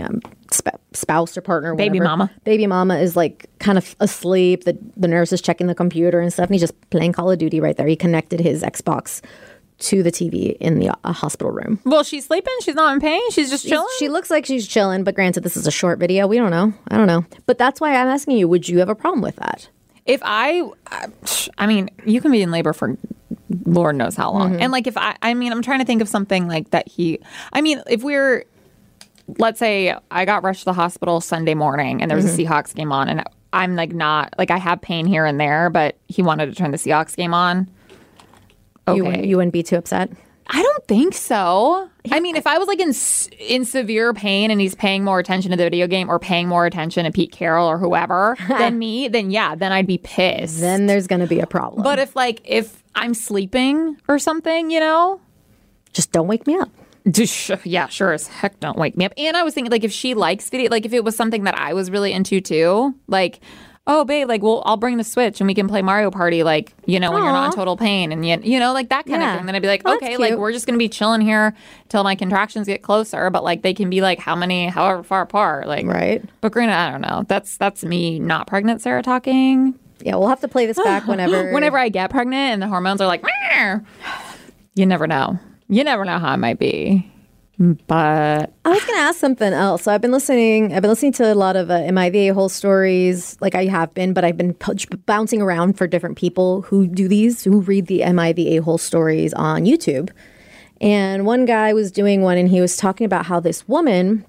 spouse or partner, whatever. Baby mama is like kind of asleep. The nurse is checking the computer and stuff, and he's just playing Call of Duty right there. He connected his Xbox to the TV in the hospital room. Well, she's sleeping. She's not in pain. She's just chilling. She looks like she's chilling, but granted, this is a short video. We don't know. I don't know. But that's why I'm asking you, would you have a problem with that? If I mean, you can be in labor for Lord knows how long. And like, I'm trying to think of something like that if let's say I got rushed to the hospital Sunday morning and there was a Seahawks game on, and I'm like, not like, I have pain here and there, but he wanted to turn the Seahawks game on. Okay. You wouldn't be too upset? I don't think so. I mean, if I was like in severe pain and he's paying more attention to the video game or paying more attention to Pete Carroll or whoever than me, then I'd be pissed. Then there's going to be a problem. But if I'm sleeping or something, just don't wake me up. Yeah, sure as heck don't wake me up. And I was thinking, like, if she likes video, like if it was something that I was really into too, like, oh, babe, like, well, I'll bring the Switch and we can play Mario Party, like, when you're not in total pain, and like that kind of thing. Then I'd be like, okay, like, we're just going to be chilling here till my contractions get closer, but like they can be like however far apart, like, right. But granted, I don't know. That's me not pregnant, Sarah talking. Yeah, we'll have to play this back whenever I get pregnant and the hormones are like, Meow. You never know. You never know how I might be. But I was going to ask something else. So I've been listening to a lot of Am I the A-hole stories, like I have been, but I've been bouncing around for different people who read the Am I the A-hole stories on YouTube. And one guy was doing one, and he was talking about how this woman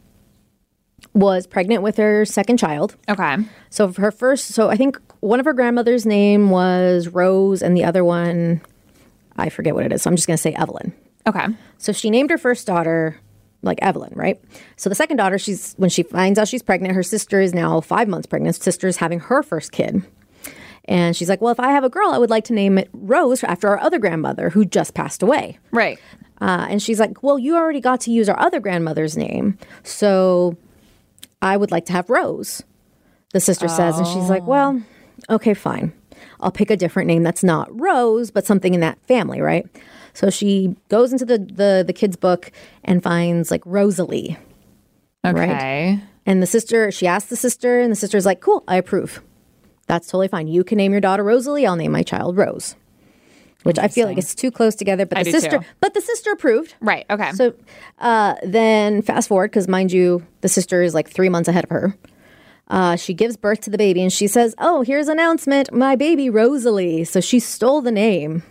was pregnant with her second child. Okay. So I think one of her grandmother's name was Rose, and the other one, I forget what it is. So I'm just going to say Evelyn. Okay. So she named her first daughter like Evelyn, right? So the second daughter, when she finds out she's pregnant, her sister is now 5 months pregnant. Sister is having her first kid. And she's like, well, if I have a girl, I would like to name it Rose after our other grandmother who just passed away. Right. And she's like, well, you already got to use our other grandmother's name, so I would like to have Rose, the sister says. And she's like, well, okay, fine. I'll pick a different name that's not Rose, but something in that family, right? So she goes into the kid's book and finds like Rosalie. Okay. Right? And she asks the sister, and the sister's like, cool, I approve. That's totally fine. You can name your daughter Rosalie. I'll name my child Rose. Which I feel like it's too close together, but the sister approved. Right. Okay. So then fast forward, because mind you, the sister is like 3 months ahead of her. She gives birth to the baby, and she says, oh, here's an announcement, my baby Rosalie. So she stole the name.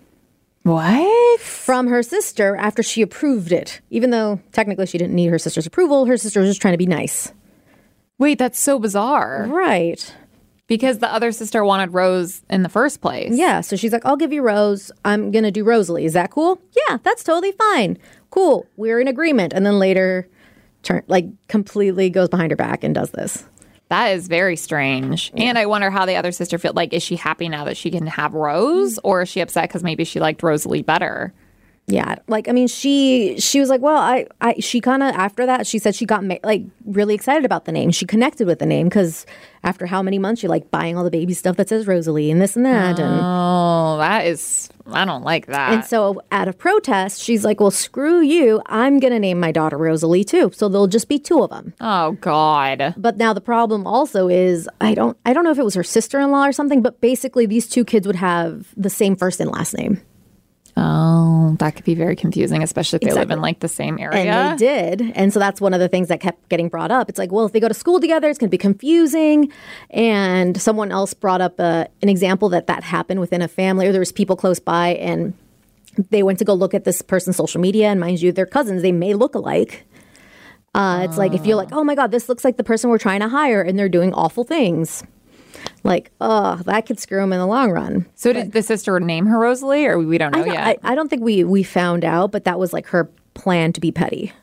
What? From her sister after she approved it. Even though technically she didn't need her sister's approval, her sister was just trying to be nice. Wait, that's so bizarre. Right. Because the other sister wanted Rose in the first place. Yeah, so she's like, I'll give you Rose. I'm going to do Rosalie. Is that cool? Yeah, that's totally fine. Cool. We're in agreement. And then later, completely goes behind her back and does this. That is very strange. Yeah. And I wonder how the other sister feels. Like, is she happy now that she can have Rose? Or is she upset because maybe she liked Rosalie better? Yeah, like I mean, she was like, well, she kind of after that, she said she got like really excited about the name. She connected with the name because after how many months you're like buying all the baby stuff that says Rosalie and this and that. Oh, I don't like that. And so out of protest, she's like, well, screw you. I'm gonna name my daughter Rosalie too. So there'll just be 2 of them. Oh God. But now the problem also is I don't know if it was her sister-in-law or something, but basically these 2 kids would have the same first and last name. Oh, that could be very confusing, especially if they live in like the same area. And they did. And so that's one of the things that kept getting brought up. It's like, well, if they go to school together, it's going to be confusing. And someone else brought up an example that happened within a family, or there was people close by and they went to go look at this person's social media. And mind you, they're cousins. They may look alike. It's like if you're like, oh my God, this looks like the person we're trying to hire and they're doing awful things. Like, that could screw him in the long run. So did the sister name her Rosalie, or we don't know yet? I don't think we found out, but that was like her plan to be petty.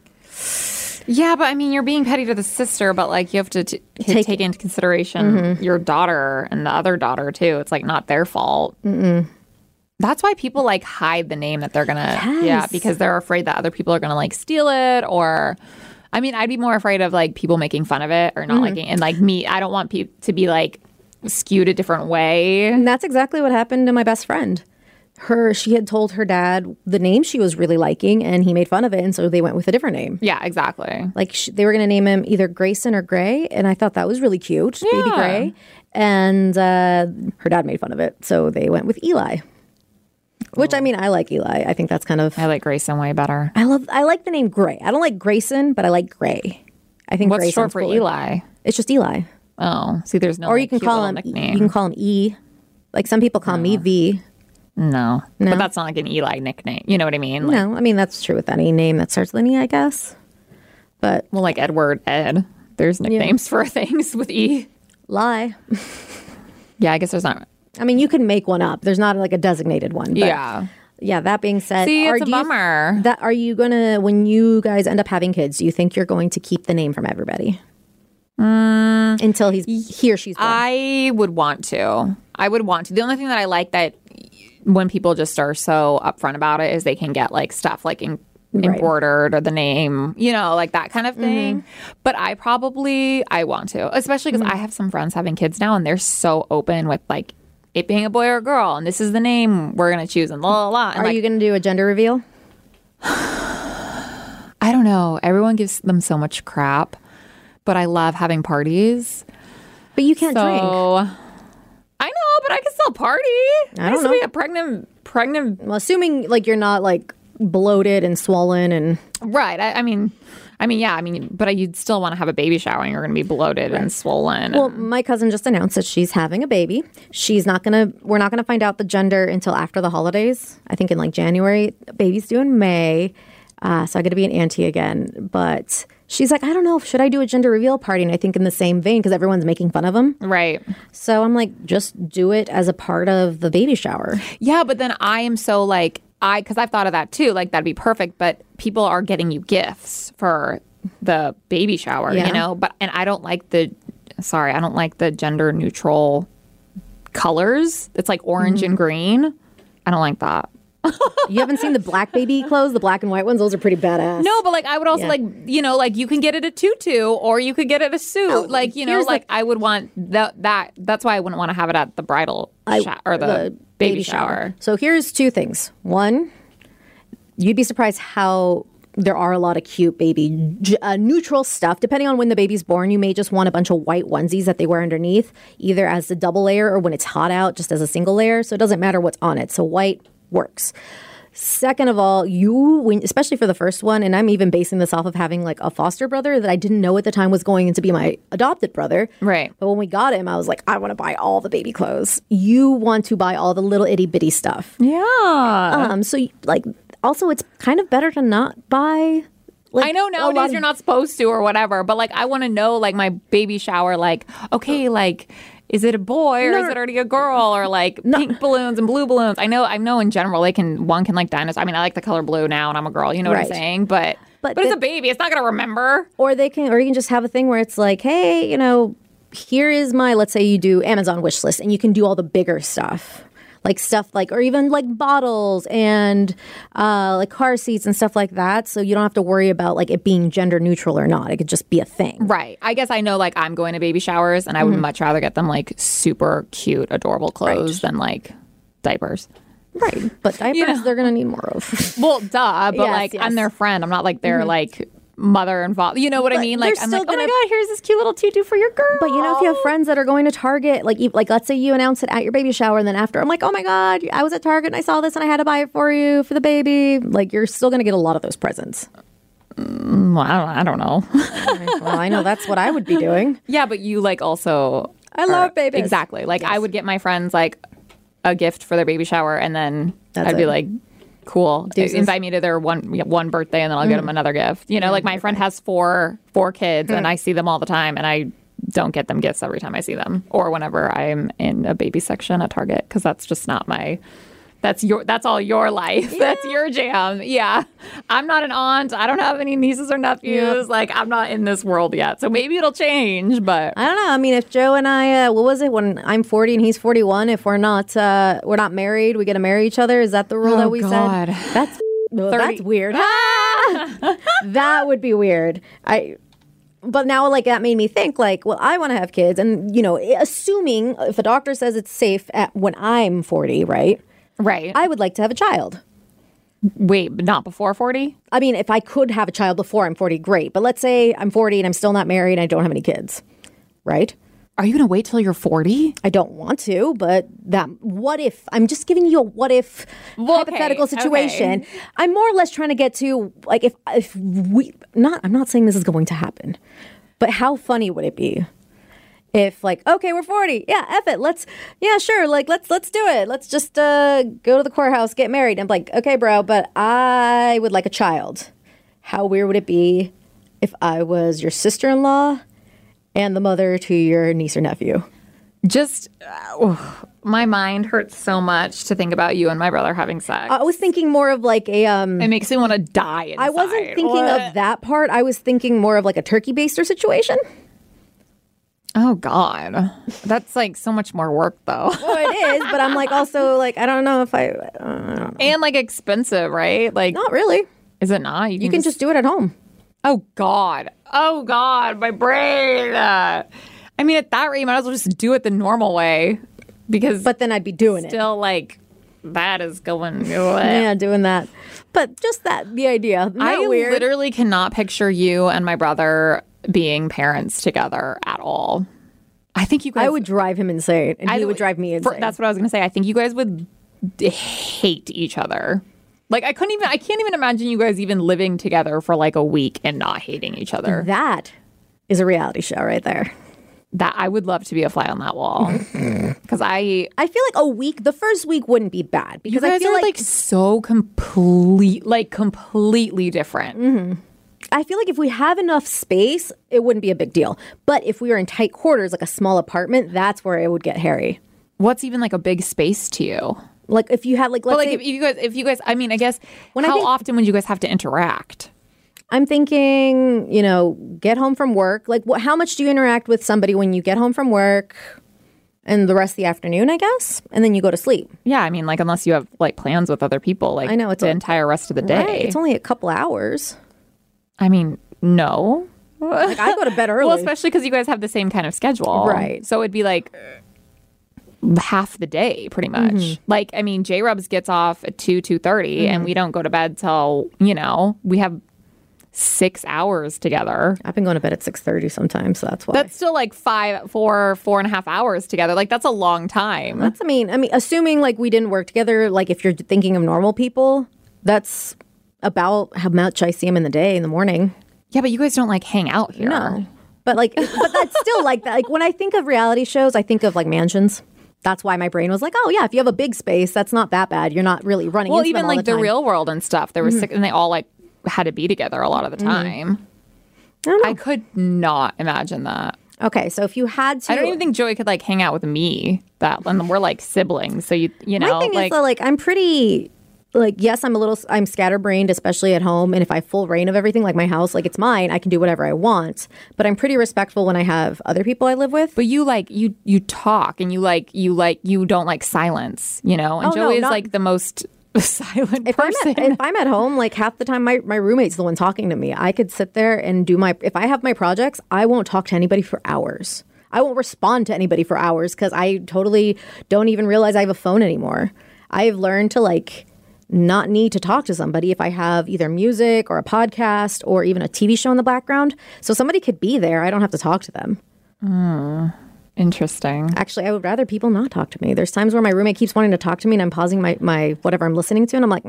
Yeah, but I mean, you're being petty to the sister, but like you have to take into consideration your daughter and the other daughter too. It's like not their fault. Mm-mm. That's why people like hide the name that they're gonna, because they're afraid that other people are gonna like steal it or. I mean, I'd be more afraid of like people making fun of it or not liking it. And like me, I don't want people to be like skewed a different way. And that's exactly what happened to my best friend. She had told her dad the name she was really liking and he made fun of it. And so they went with a different name. Yeah, exactly. Like they were going to name him either Grayson or Gray. And I thought that was really cute. Yeah. Baby Gray. And her dad made fun of it. So they went with Eli. Which, I mean, I like Eli. I think that's kind of... I like Grayson way better. I like the name Gray. I don't like Grayson, but I like Gray. I think What's Gray short for cooler. Eli? It's just Eli. Oh, see, there's no or you can call him nickname. You can call him E. Like some people call me V. No, but that's not like an Eli nickname. You know what I mean? Like, no, I mean that's true with any name that starts with an E, I guess. But well, like Edward, Ed. There's nicknames for things with E. Lie. Yeah, I guess there's not. I mean, you can make one up. There's not like a designated one. But yeah. That being said, it's a bummer. Are you gonna, when you guys end up having kids, do you think you're going to keep the name from everybody until he or she's born? I would want to. The only thing that I like that when people just are so upfront about it is they can get like stuff like embroidered or the name, like that kind of thing. But I want to, especially because I have some friends having kids now and they're so open with like it being a boy or a girl, and this is the name we're going to choose, and la la la. Are you going to do a gender reveal? I don't know. Everyone gives them so much crap, but I love having parties. But you can't drink. I know, but I can still party. I don't know. Be a pregnant. Well, assuming like you're not like bloated and swollen and right. I mean, but you'd still want to have a baby shower and you're going to be bloated and swollen. Well, my cousin just announced that she's having a we're not going to find out the gender until after the holidays. I think in like January. Baby's due in May. So I got to be an auntie again. But she's like, I don't know, should I do a gender reveal party? And I think in the same vein, because everyone's making fun of them. Right. So I'm like, just do it as a part of the baby shower. Yeah, but then I am so like, because I've thought of that too, like that'd be perfect, but people are getting you gifts for the baby shower, but I don't like the gender neutral colors. It's like orange and green. I don't like that. You haven't seen the black baby clothes, the black and white ones? Those are pretty badass. No, but like I would also like you can get it a tutu or you could get it a suit. I would want that. That's why I wouldn't want to have it at the bridal or the baby shower. So here's 2 things. One, you'd be surprised how there are a lot of cute baby neutral stuff. Depending on when the baby's born, you may just want a bunch of white onesies that they wear underneath, either as a double layer or when it's hot out, just as a single layer. So it doesn't matter what's on it. So white works. Second of all, especially for the first one, and I'm even basing this off of having like a foster brother that I didn't know at the time was going to be my adopted brother. Right. But when we got him, I was like, I want to buy all the baby clothes. You want to buy all the little itty bitty stuff. Yeah. So like, also it's kind of better to not buy. Like, I know nowadays you're not supposed to or whatever, but like I want to know like my baby shower, like, okay, like, is it a boy or is it already a girl or like pink balloons and blue balloons? I know in general one can like dinosaurs. I mean, I like the color blue now and I'm a girl, you know what I'm saying? But it's a baby. It's not going to remember. Or you can just have a thing where it's like, hey, here is my, let's say you do Amazon wish list and you can do all the bigger stuff. like stuff like, or even like bottles and like car seats and stuff like that. So you don't have to worry about like it being gender neutral or not. It could just be a thing. Right. I guess I know like I'm going to baby showers and I would much rather get them like super cute, adorable clothes than like diapers. Right. But diapers, they're going to need more of. Well, duh. But like I'm their friend. I'm not like their like mother and father. You know what I mean? Like I'm like, oh my God, here's this cute little tutu for your girl. But you know, if you have friends that are going to Target, like let's say you announce it at your baby shower, and then after I'm like, oh my God, I was at Target and I saw this and I had to buy it for you for the baby. Like you're still going to get a lot of those presents. Well, I don't know. Well, I know that's what I would be doing. Yeah, but you like also. I love babies. Exactly. Like I would get my friends like a gift for their baby shower, and then I'd be like, cool. Invite me to their one birthday, and then I'll get them another gift. You know, like my friend has four kids, and I see them all the time, and I don't get them gifts every time I see them, or whenever I'm in a baby section at Target, because that's just not my. That's all your life. Yeah. That's your jam. Yeah. I'm not an aunt. I don't have any nieces or nephews. Like, I'm not in this world yet. So maybe it'll change, but I don't know. I mean, if Joe and I, what was it when I'm 40 and he's 41, if we're not married, we get to marry each other. Is that the rule that we said? That's weird. That would be weird. But now, like, that made me think, like, well, I want to have kids. And, you know, assuming if a doctor says it's safe when I'm 40, right? Right. I would like to have a child. Wait, but not before 40? I mean, if I could have a child before I'm 40, great. But let's say I'm 40 and I'm still not married and I don't have any kids, right? Are you going to wait till you're 40? I don't want to, but what if? I'm just giving you a what if hypothetical situation. Okay. I'm more or less trying to get to, like, I'm not saying this is going to happen, but how funny would it be? If like, okay, we're 40. Yeah, F it. Let's do it. Let's just go to the courthouse, get married. I'm like, okay, bro, but I would like a child. How weird would it be if I was your sister-in-law and the mother to your niece or nephew? Just, my mind hurts so much to think about you and my brother having sex. I was thinking more of like a... it makes me want to die inside. I wasn't thinking of that part. I was thinking more of like a turkey baster situation. Oh, God. That's like so much more work, though. Well, it is, but I'm like also like, I don't know if I don't know. And like expensive, right? Like, not really. Is it not? You can just do it at home. Oh, God. My brain. I mean, at that rate, you might as well just do it the normal way. But then I'd be doing it. Still, like, that is going. Yeah, doing that. But just the idea. I weird? Literally cannot picture you and my brother being parents together at all. I think you guys... I would drive him insane, and he would drive me insane. That's what I was going to say. I think you guys would hate each other. Like, I can't even imagine you guys even living together for like a week and not hating each other. That is a reality show right there. That I would love to be a fly on that wall. Because I feel like the first week wouldn't be bad. Because you guys I feel are like so completely different. Mm-hmm. I feel like if we have enough space, it wouldn't be a big deal. But if we were in tight quarters, like a small apartment, that's where it would get hairy. What's even like a big space to you? Like if you had like, let's say, if you guys, I mean, I guess, how often would you guys have to interact? I'm thinking, get home from work. Like, how much do you interact with somebody when you get home from work and the rest of the afternoon, I guess? And then you go to sleep. Yeah, I mean, like, unless you have, like, plans with other people, like, I know, it's the entire rest of the day. Right, it's only a couple hours. I mean, no. Like, I go to bed early. Well, especially because you guys have the same kind of schedule. Right. So it'd be, like, half the day, pretty much. Mm-hmm. Like, I mean, J-Rubs gets off at 2:30, and we don't go to bed till, we have 6 hours together. I've been going to bed at 6:30 sometimes, so that's why. That's still like 4.5 hours together. Like, that's a long time. I mean, assuming like we didn't work together, like if you're thinking of normal people, that's about how much I see him in the day, in the morning. Yeah, but you guys don't like hang out here. No. But that's still like that. Like when I think of reality shows, I think of like mansions. That's why my brain was like, oh yeah, if you have a big space, that's not that bad. You're not really running into them all the time. Well, even like the Real World and stuff, there was and they all like had to be together a lot of the time. I could not imagine that. Okay, so if you had to, I don't even think Joey could like hang out with me. And we're like siblings, so you know. My thing is though, like I'm pretty like, yes, I'm scatterbrained, especially at home. And if I have full reign of everything, like my house, like it's mine, I can do whatever I want. But I'm pretty respectful when I have other people I live with. But you talk and you don't like silence, you know? And Joey is like the most silent person. If I'm at home, like half the time my roommate's the one talking to me. I could sit there and if I have my projects, I won't talk to anybody for hours. I won't respond to anybody for hours because I totally don't even realize I have a phone anymore. I've learned to like not need to talk to somebody if I have either music or a podcast or even a TV show in the background. So somebody could be there. I don't have to talk to them. Interesting. Actually, I would rather people not talk to me. There's times where my roommate keeps wanting to talk to me and I'm pausing my whatever I'm listening to and I'm like,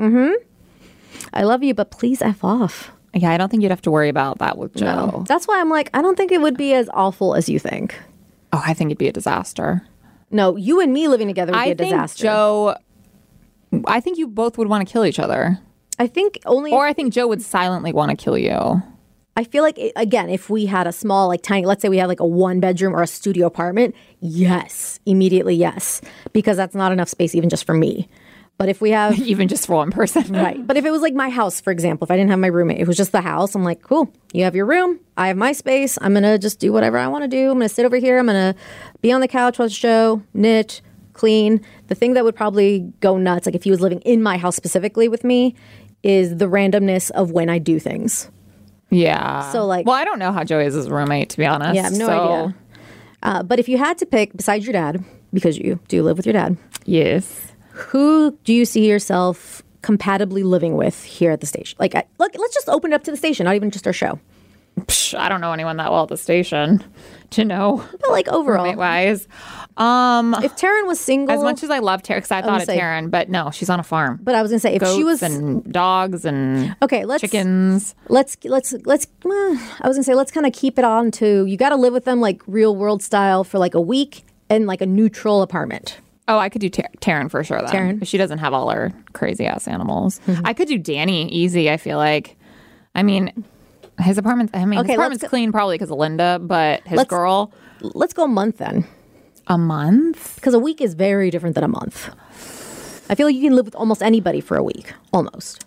I love you, but please F off. Yeah, I don't think you'd have to worry about that with Joe. No. That's why I'm like, I don't think it would be as awful as you think. Oh, I think it'd be a disaster. No, you and me living together would be a disaster. I think you both would want to kill each other. I think Or I think Joe would silently want to kill you. I feel like, again, if we had a small, like tiny, let's say we had like a 1-bedroom or a studio apartment, yes, immediately yes. Because that's not enough space even just for me. But if we have... even just for one person. Right. But if it was like my house, for example, if I didn't have my roommate, it was just the house, I'm like, cool, you have your room, I have my space, I'm going to just do whatever I want to do. I'm going to sit over here, I'm going to be on the couch, watch a show, knit, clean. The thing that would probably go nuts, like if he was living in my house specifically with me, is the randomness of when I do things. Yeah. So like... Well, I don't know how Joey is his roommate, to be honest. Yeah, I have no idea. But if you had to pick, besides your dad, because you do live with your dad. Yes. Who do you see yourself compatibly living with here at the station? Like, look, let's just open it up to the station, not even just our show. I don't know anyone that well at the station to know. But like overall, wise, if Taryn was single, as much as I love Taryn, because I thought of Taryn, but no, she's on a farm. But I was gonna say if goats she was and dogs and chickens. Let's. I was gonna say let's kind of keep it on to you got to live with them like real world style for like a week in like a neutral apartment. Oh, I could do Taryn for sure. Then Taryn, if she doesn't have all her crazy ass animals. I could do Danny easy. I feel like, I mean. His apartment's clean probably because of Linda, but girl. Let's go a month then. A month? Because a week is very different than a month. I feel like you can live with almost anybody for a week, almost.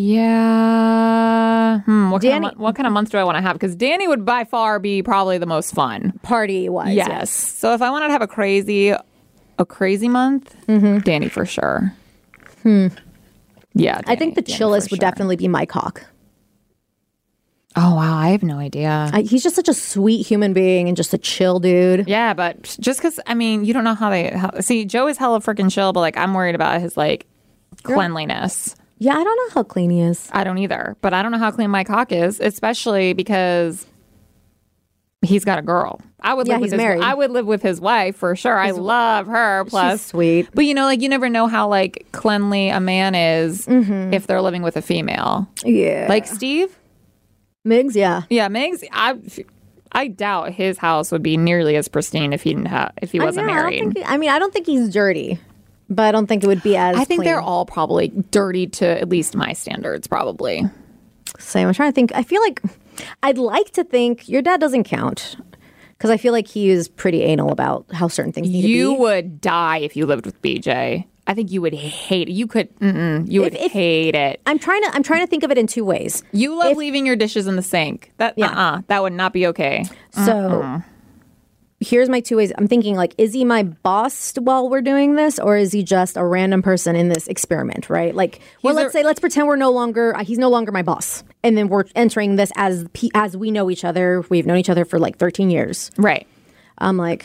Yeah. What kind of month do I want to have? Because Danny would by far be probably the most fun. Party-wise, yes. So if I wanted to have a crazy month, Danny for sure. Yeah, Danny, I think the chillest would definitely be Mike Hawk. Oh, wow. I have no idea. He's just such a sweet human being and just a chill dude. Yeah, but just because, I mean, you don't know see, Joe is hella freaking chill, but like I'm worried about his like cleanliness. Yeah, I don't know how clean he is. I don't either. But I don't know how clean Mike Hawk is, especially because he's got a girl. He's married. I would live with his wife for sure. I love her. Plus, she's sweet. But you know, like you never know how like cleanly a man is if they're living with a female. Yeah. Like Steve? Miggs, yeah. Yeah, Miggs, I doubt his house would be nearly as pristine if he wasn't married. I don't think he's dirty, but I don't think it would be as I think clean. They're all probably dirty to at least my standards, probably. Same. I'm trying to think. I feel like I'd like to think your dad doesn't count because I feel like he is pretty anal about how certain things need to be. You would die if you lived with BJ. I think you would hate it. You could. You would hate it. I'm trying to think of it in two ways. You love leaving your dishes in the sink. That would not be okay. So here's my two ways. I'm thinking like, is he my boss while we're doing this, or is he just a random person in this experiment? Right? Like, let's pretend he's no longer my boss, and then we're entering this as we know each other. We've known each other for like 13 years. Right. I'm like,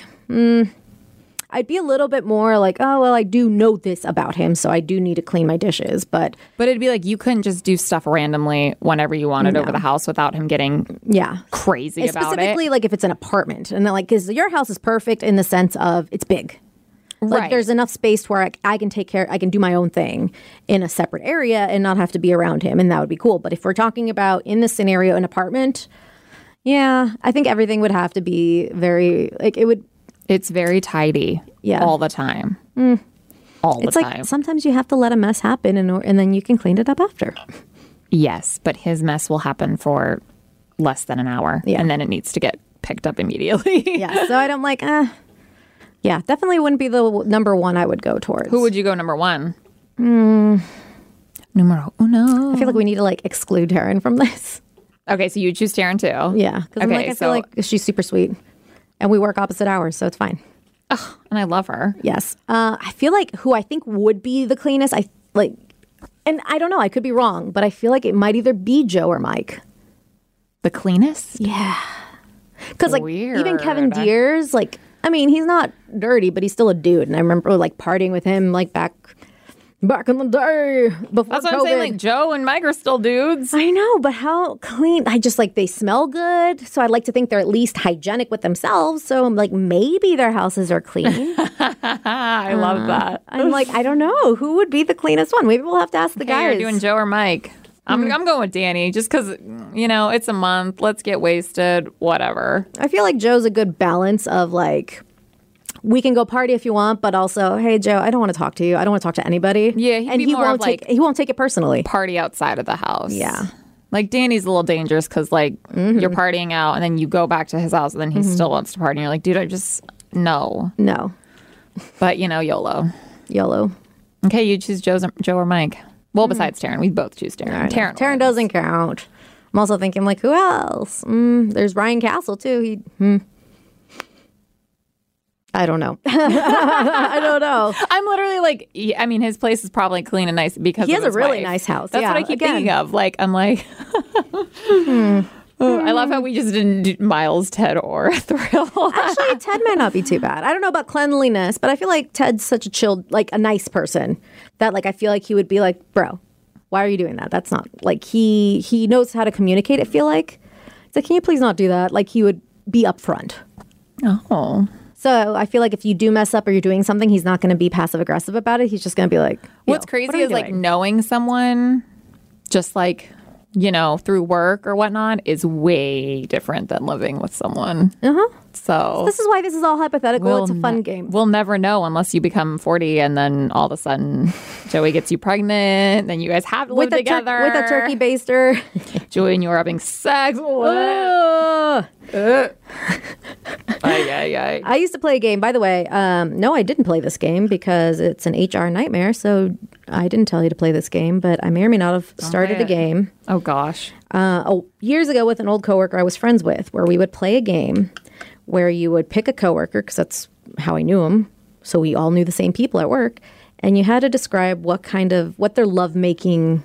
I'd be a little bit more like, oh, well, I do know this about him, so I do need to clean my dishes. But it'd be like you couldn't just do stuff randomly whenever you wanted over the house without him getting crazy about it. Specifically, like if it's an apartment. And then, like, because your house is perfect in the sense of it's big. Like there's enough space where I can I can do my own thing in a separate area and not have to be around him. And that would be cool. But if we're talking about, in this scenario, an apartment, yeah, I think everything would have to be very, like, it would... It's very tidy all the time. All the time. It's like sometimes you have to let a mess happen and then you can clean it up after. Yes, but his mess will happen for less than an hour. Yeah. And then it needs to get picked up immediately. Yeah, so I'm like, yeah, definitely wouldn't be the number one I would go towards. Who would you go number one? Numero uno. I feel like we need to like exclude Taryn from this. Okay, so you choose Taryn too. Yeah, because I feel like she's super sweet, and we work opposite hours, so it's fine. Oh, and I love her. Yes, I feel like who I think would be the cleanest. I like, and I don't know. I could be wrong, but I feel like it might either be Joe or Mike. The cleanest? Yeah, because like Weird. even Kevin Deers, like I mean, he's not dirty, but he's still a dude, and I remember like partying with him like back in the day before That's what COVID. I'm saying. Like Joe and Mike are still dudes. I know, but how clean? I just like they smell good, so I'd like to think they're at least hygienic with themselves. So I'm like, maybe their houses are clean. I love that. I'm like, I don't know who would be the cleanest one. Maybe we'll have to ask the Okay, guys. you're doing Joe or Mike. I'm going with Danny just because, it's a month. Let's get wasted. Whatever. I feel like Joe's a good balance of like, we can go party if you want, but also, hey Joe, I don't want to talk to you. I don't want to talk to anybody. Yeah, he'd and be he more won't of, like, he won't take it personally. Party outside of the house. Yeah. Like Danny's a little dangerous because like you're partying out and then you go back to his house and then he still wants to party. And you're like, dude, I just, no. But YOLO. YOLO. Okay, you choose Joe or Mike. Well, besides Taryn, we both choose Taryn. Taryn doesn't count. I'm also thinking like, who else? There's Ryan Castle too. I don't know. I don't know. I'm literally like, his place is probably clean and nice because he has a really wife. nice house. That's what I keep thinking of. Like, I'm like, I love how we just didn't do Miles, Ted, or Thrill. Actually, Ted might not be too bad. I don't know about cleanliness, but I feel like Ted's such a chilled, like a nice person that like I feel like he would be like, bro, why are you doing that? That's not like he knows how to communicate. I feel like it's like, can you please not do that? Like he would be upfront. Oh. So I feel like if you do mess up or you're doing something, he's not going to be passive aggressive about it. He's just going to be like, what's crazy is like knowing someone just like, through work or whatnot is way different than living with someone. So this is why this is all hypothetical. It's a fun game. We'll never know unless you become 40 and then all of a sudden Joey gets you pregnant. Then you guys have to live together. With a turkey baster. Joey and you are having sex. I used to play a game, by the way. No, I didn't play this game because it's an HR nightmare. So I didn't tell you to play this game, but I may or may not have started a game. Oh, gosh. Years ago with an old coworker I was friends with, where we would play a game where you would pick a coworker, because that's how I knew them. So we all knew the same people at work. And you had to describe what their lovemaking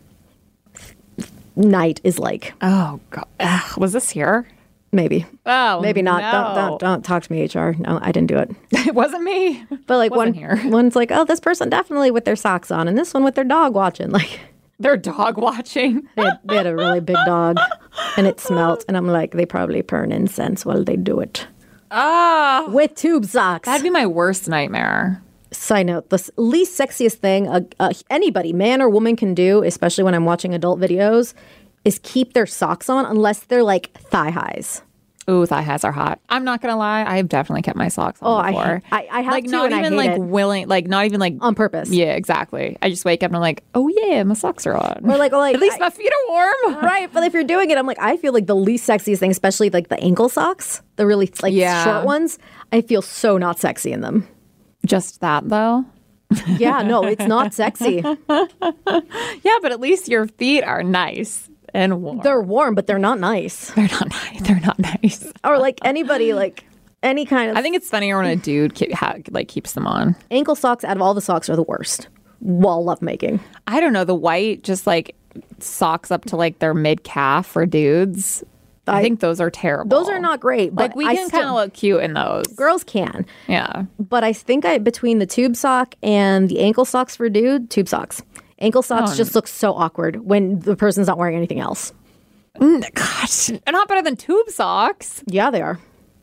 night is like. Oh, God. Was this here? Maybe. Oh, maybe not. No. Don't talk to me, HR. No, I didn't do it. It wasn't me. But like one's like, oh, this person definitely with their socks on, and this one with their dog watching. Like they're dog watching. They had a really big dog, and it smelled. And I'm like, they probably burn incense while they do it. Ah, with tube socks. That'd be my worst nightmare. Side note: the least sexiest thing anybody, man or woman, can do, especially when I'm watching adult videos, is keep their socks on unless they're like thigh highs. Ooh, thigh highs are hot. I'm not gonna lie, I've definitely kept my socks on before. I have like to, not and even I hate like it. willing, like not even like on purpose. Yeah, exactly. I just wake up and I'm like, oh yeah, my socks are on. Or like at least my feet are warm. Right, but if you're doing it, I'm like, I feel like the least sexiest thing, especially like the ankle socks, the really like short ones. I feel so not sexy in them. Just that though. Yeah, no, it's not sexy. Yeah, but at least your feet are nice and warm. They're warm, but they're not nice. They're not nice. They're not nice. Or like anybody, like any kind of. I think it's funnier when a dude keeps them on. Ankle socks out of all the socks are the worst. While lovemaking. I don't know. The white just like socks up to like their mid calf for dudes. I think those are terrible. Those are not great. But like we can kind of look cute in those. Girls can. Yeah. But I think between the tube sock and the ankle socks for dude, tube socks. Ankle socks just look so awkward when the person's not wearing anything else. Gosh, they're not better than tube socks. Yeah, they are.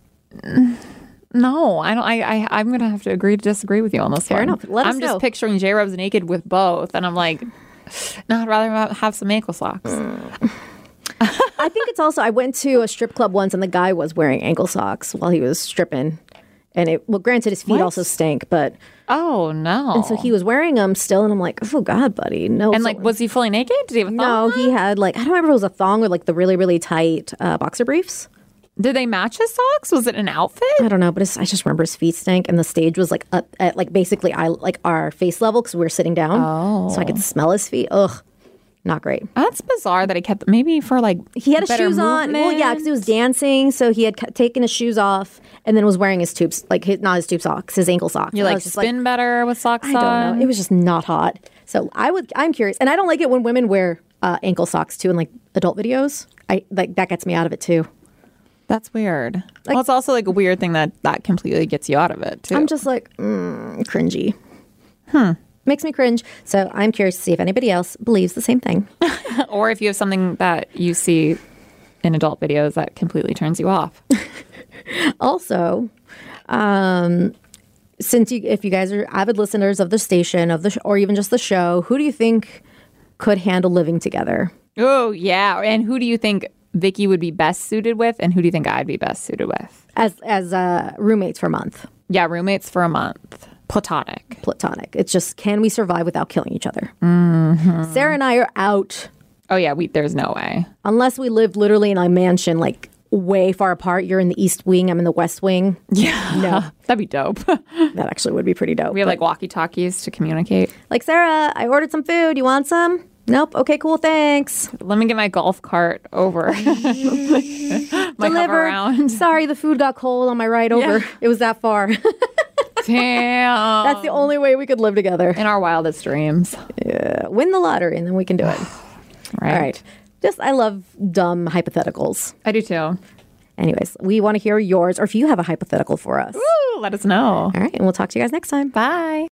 No, I don't. I'm gonna have to agree to disagree with you on this. Fair one. enough. I'm just picturing J-Rob's naked with both, and I'm like, no, I'd rather have some ankle socks. I think it's also, I went to a strip club once and the guy was wearing ankle socks while he was stripping. And granted, his feet also stink, but. Oh, no. And so he was wearing them still. And I'm like, oh, God, buddy. No. And like, was he fully naked? Did he have a thong? No, he had like, I don't remember if it was a thong or like the really, really tight boxer briefs. Did they match his socks? Was it an outfit? I don't know, but I just remember his feet stank, and the stage was like up at like basically our face level because we were sitting down, so I could smell his feet. Ugh. Not great. That's bizarre that he kept maybe for like He had his better shoes on. Well, yeah, because he was dancing, so he had taken his shoes off and then was wearing his tubes, like not his tube socks, his ankle socks. You And I like was just spin better with socks on? I don't know. It was just not hot. So I'm curious, and I don't like it when women wear ankle socks too in like adult videos. That gets me out of it too. That's weird. Well, it's also like a weird thing that completely gets you out of it too. I'm just like cringy. Makes me cringe. So I'm curious to see if anybody else believes the same thing. Or if you have something that you see in adult videos that completely turns you off. Also, if you guys are avid listeners of the station or even just the show, who do you think could handle living together? Oh yeah, and who do you think Vicky would be best suited with, and who do you think I'd be best suited with as roommates for a month? Yeah, roommates for a month. Platonic. It's just, can we survive without killing each other? Mm-hmm. Sarah and I are out. Oh yeah, there's no way. Unless we lived literally in a mansion, like way far apart. You're in the East Wing, I'm in the West Wing. Yeah, no, that'd be dope. That actually would be pretty dope. We have like walkie-talkies to communicate. Like, Sarah, I ordered some food. You want some? Nope. Okay, cool. Thanks. Let me get my golf cart over. Deliver. Sorry, the food got cold on my ride over. Yeah. It was that far. Damn. That's the only way we could live together. In our wildest dreams. Yeah. Win the lottery and then we can do it. Right. All right. I love dumb hypotheticals. I do too. Anyways, we want to hear yours, or if you have a hypothetical for us. Ooh, let us know. All right. And we'll talk to you guys next time. Bye.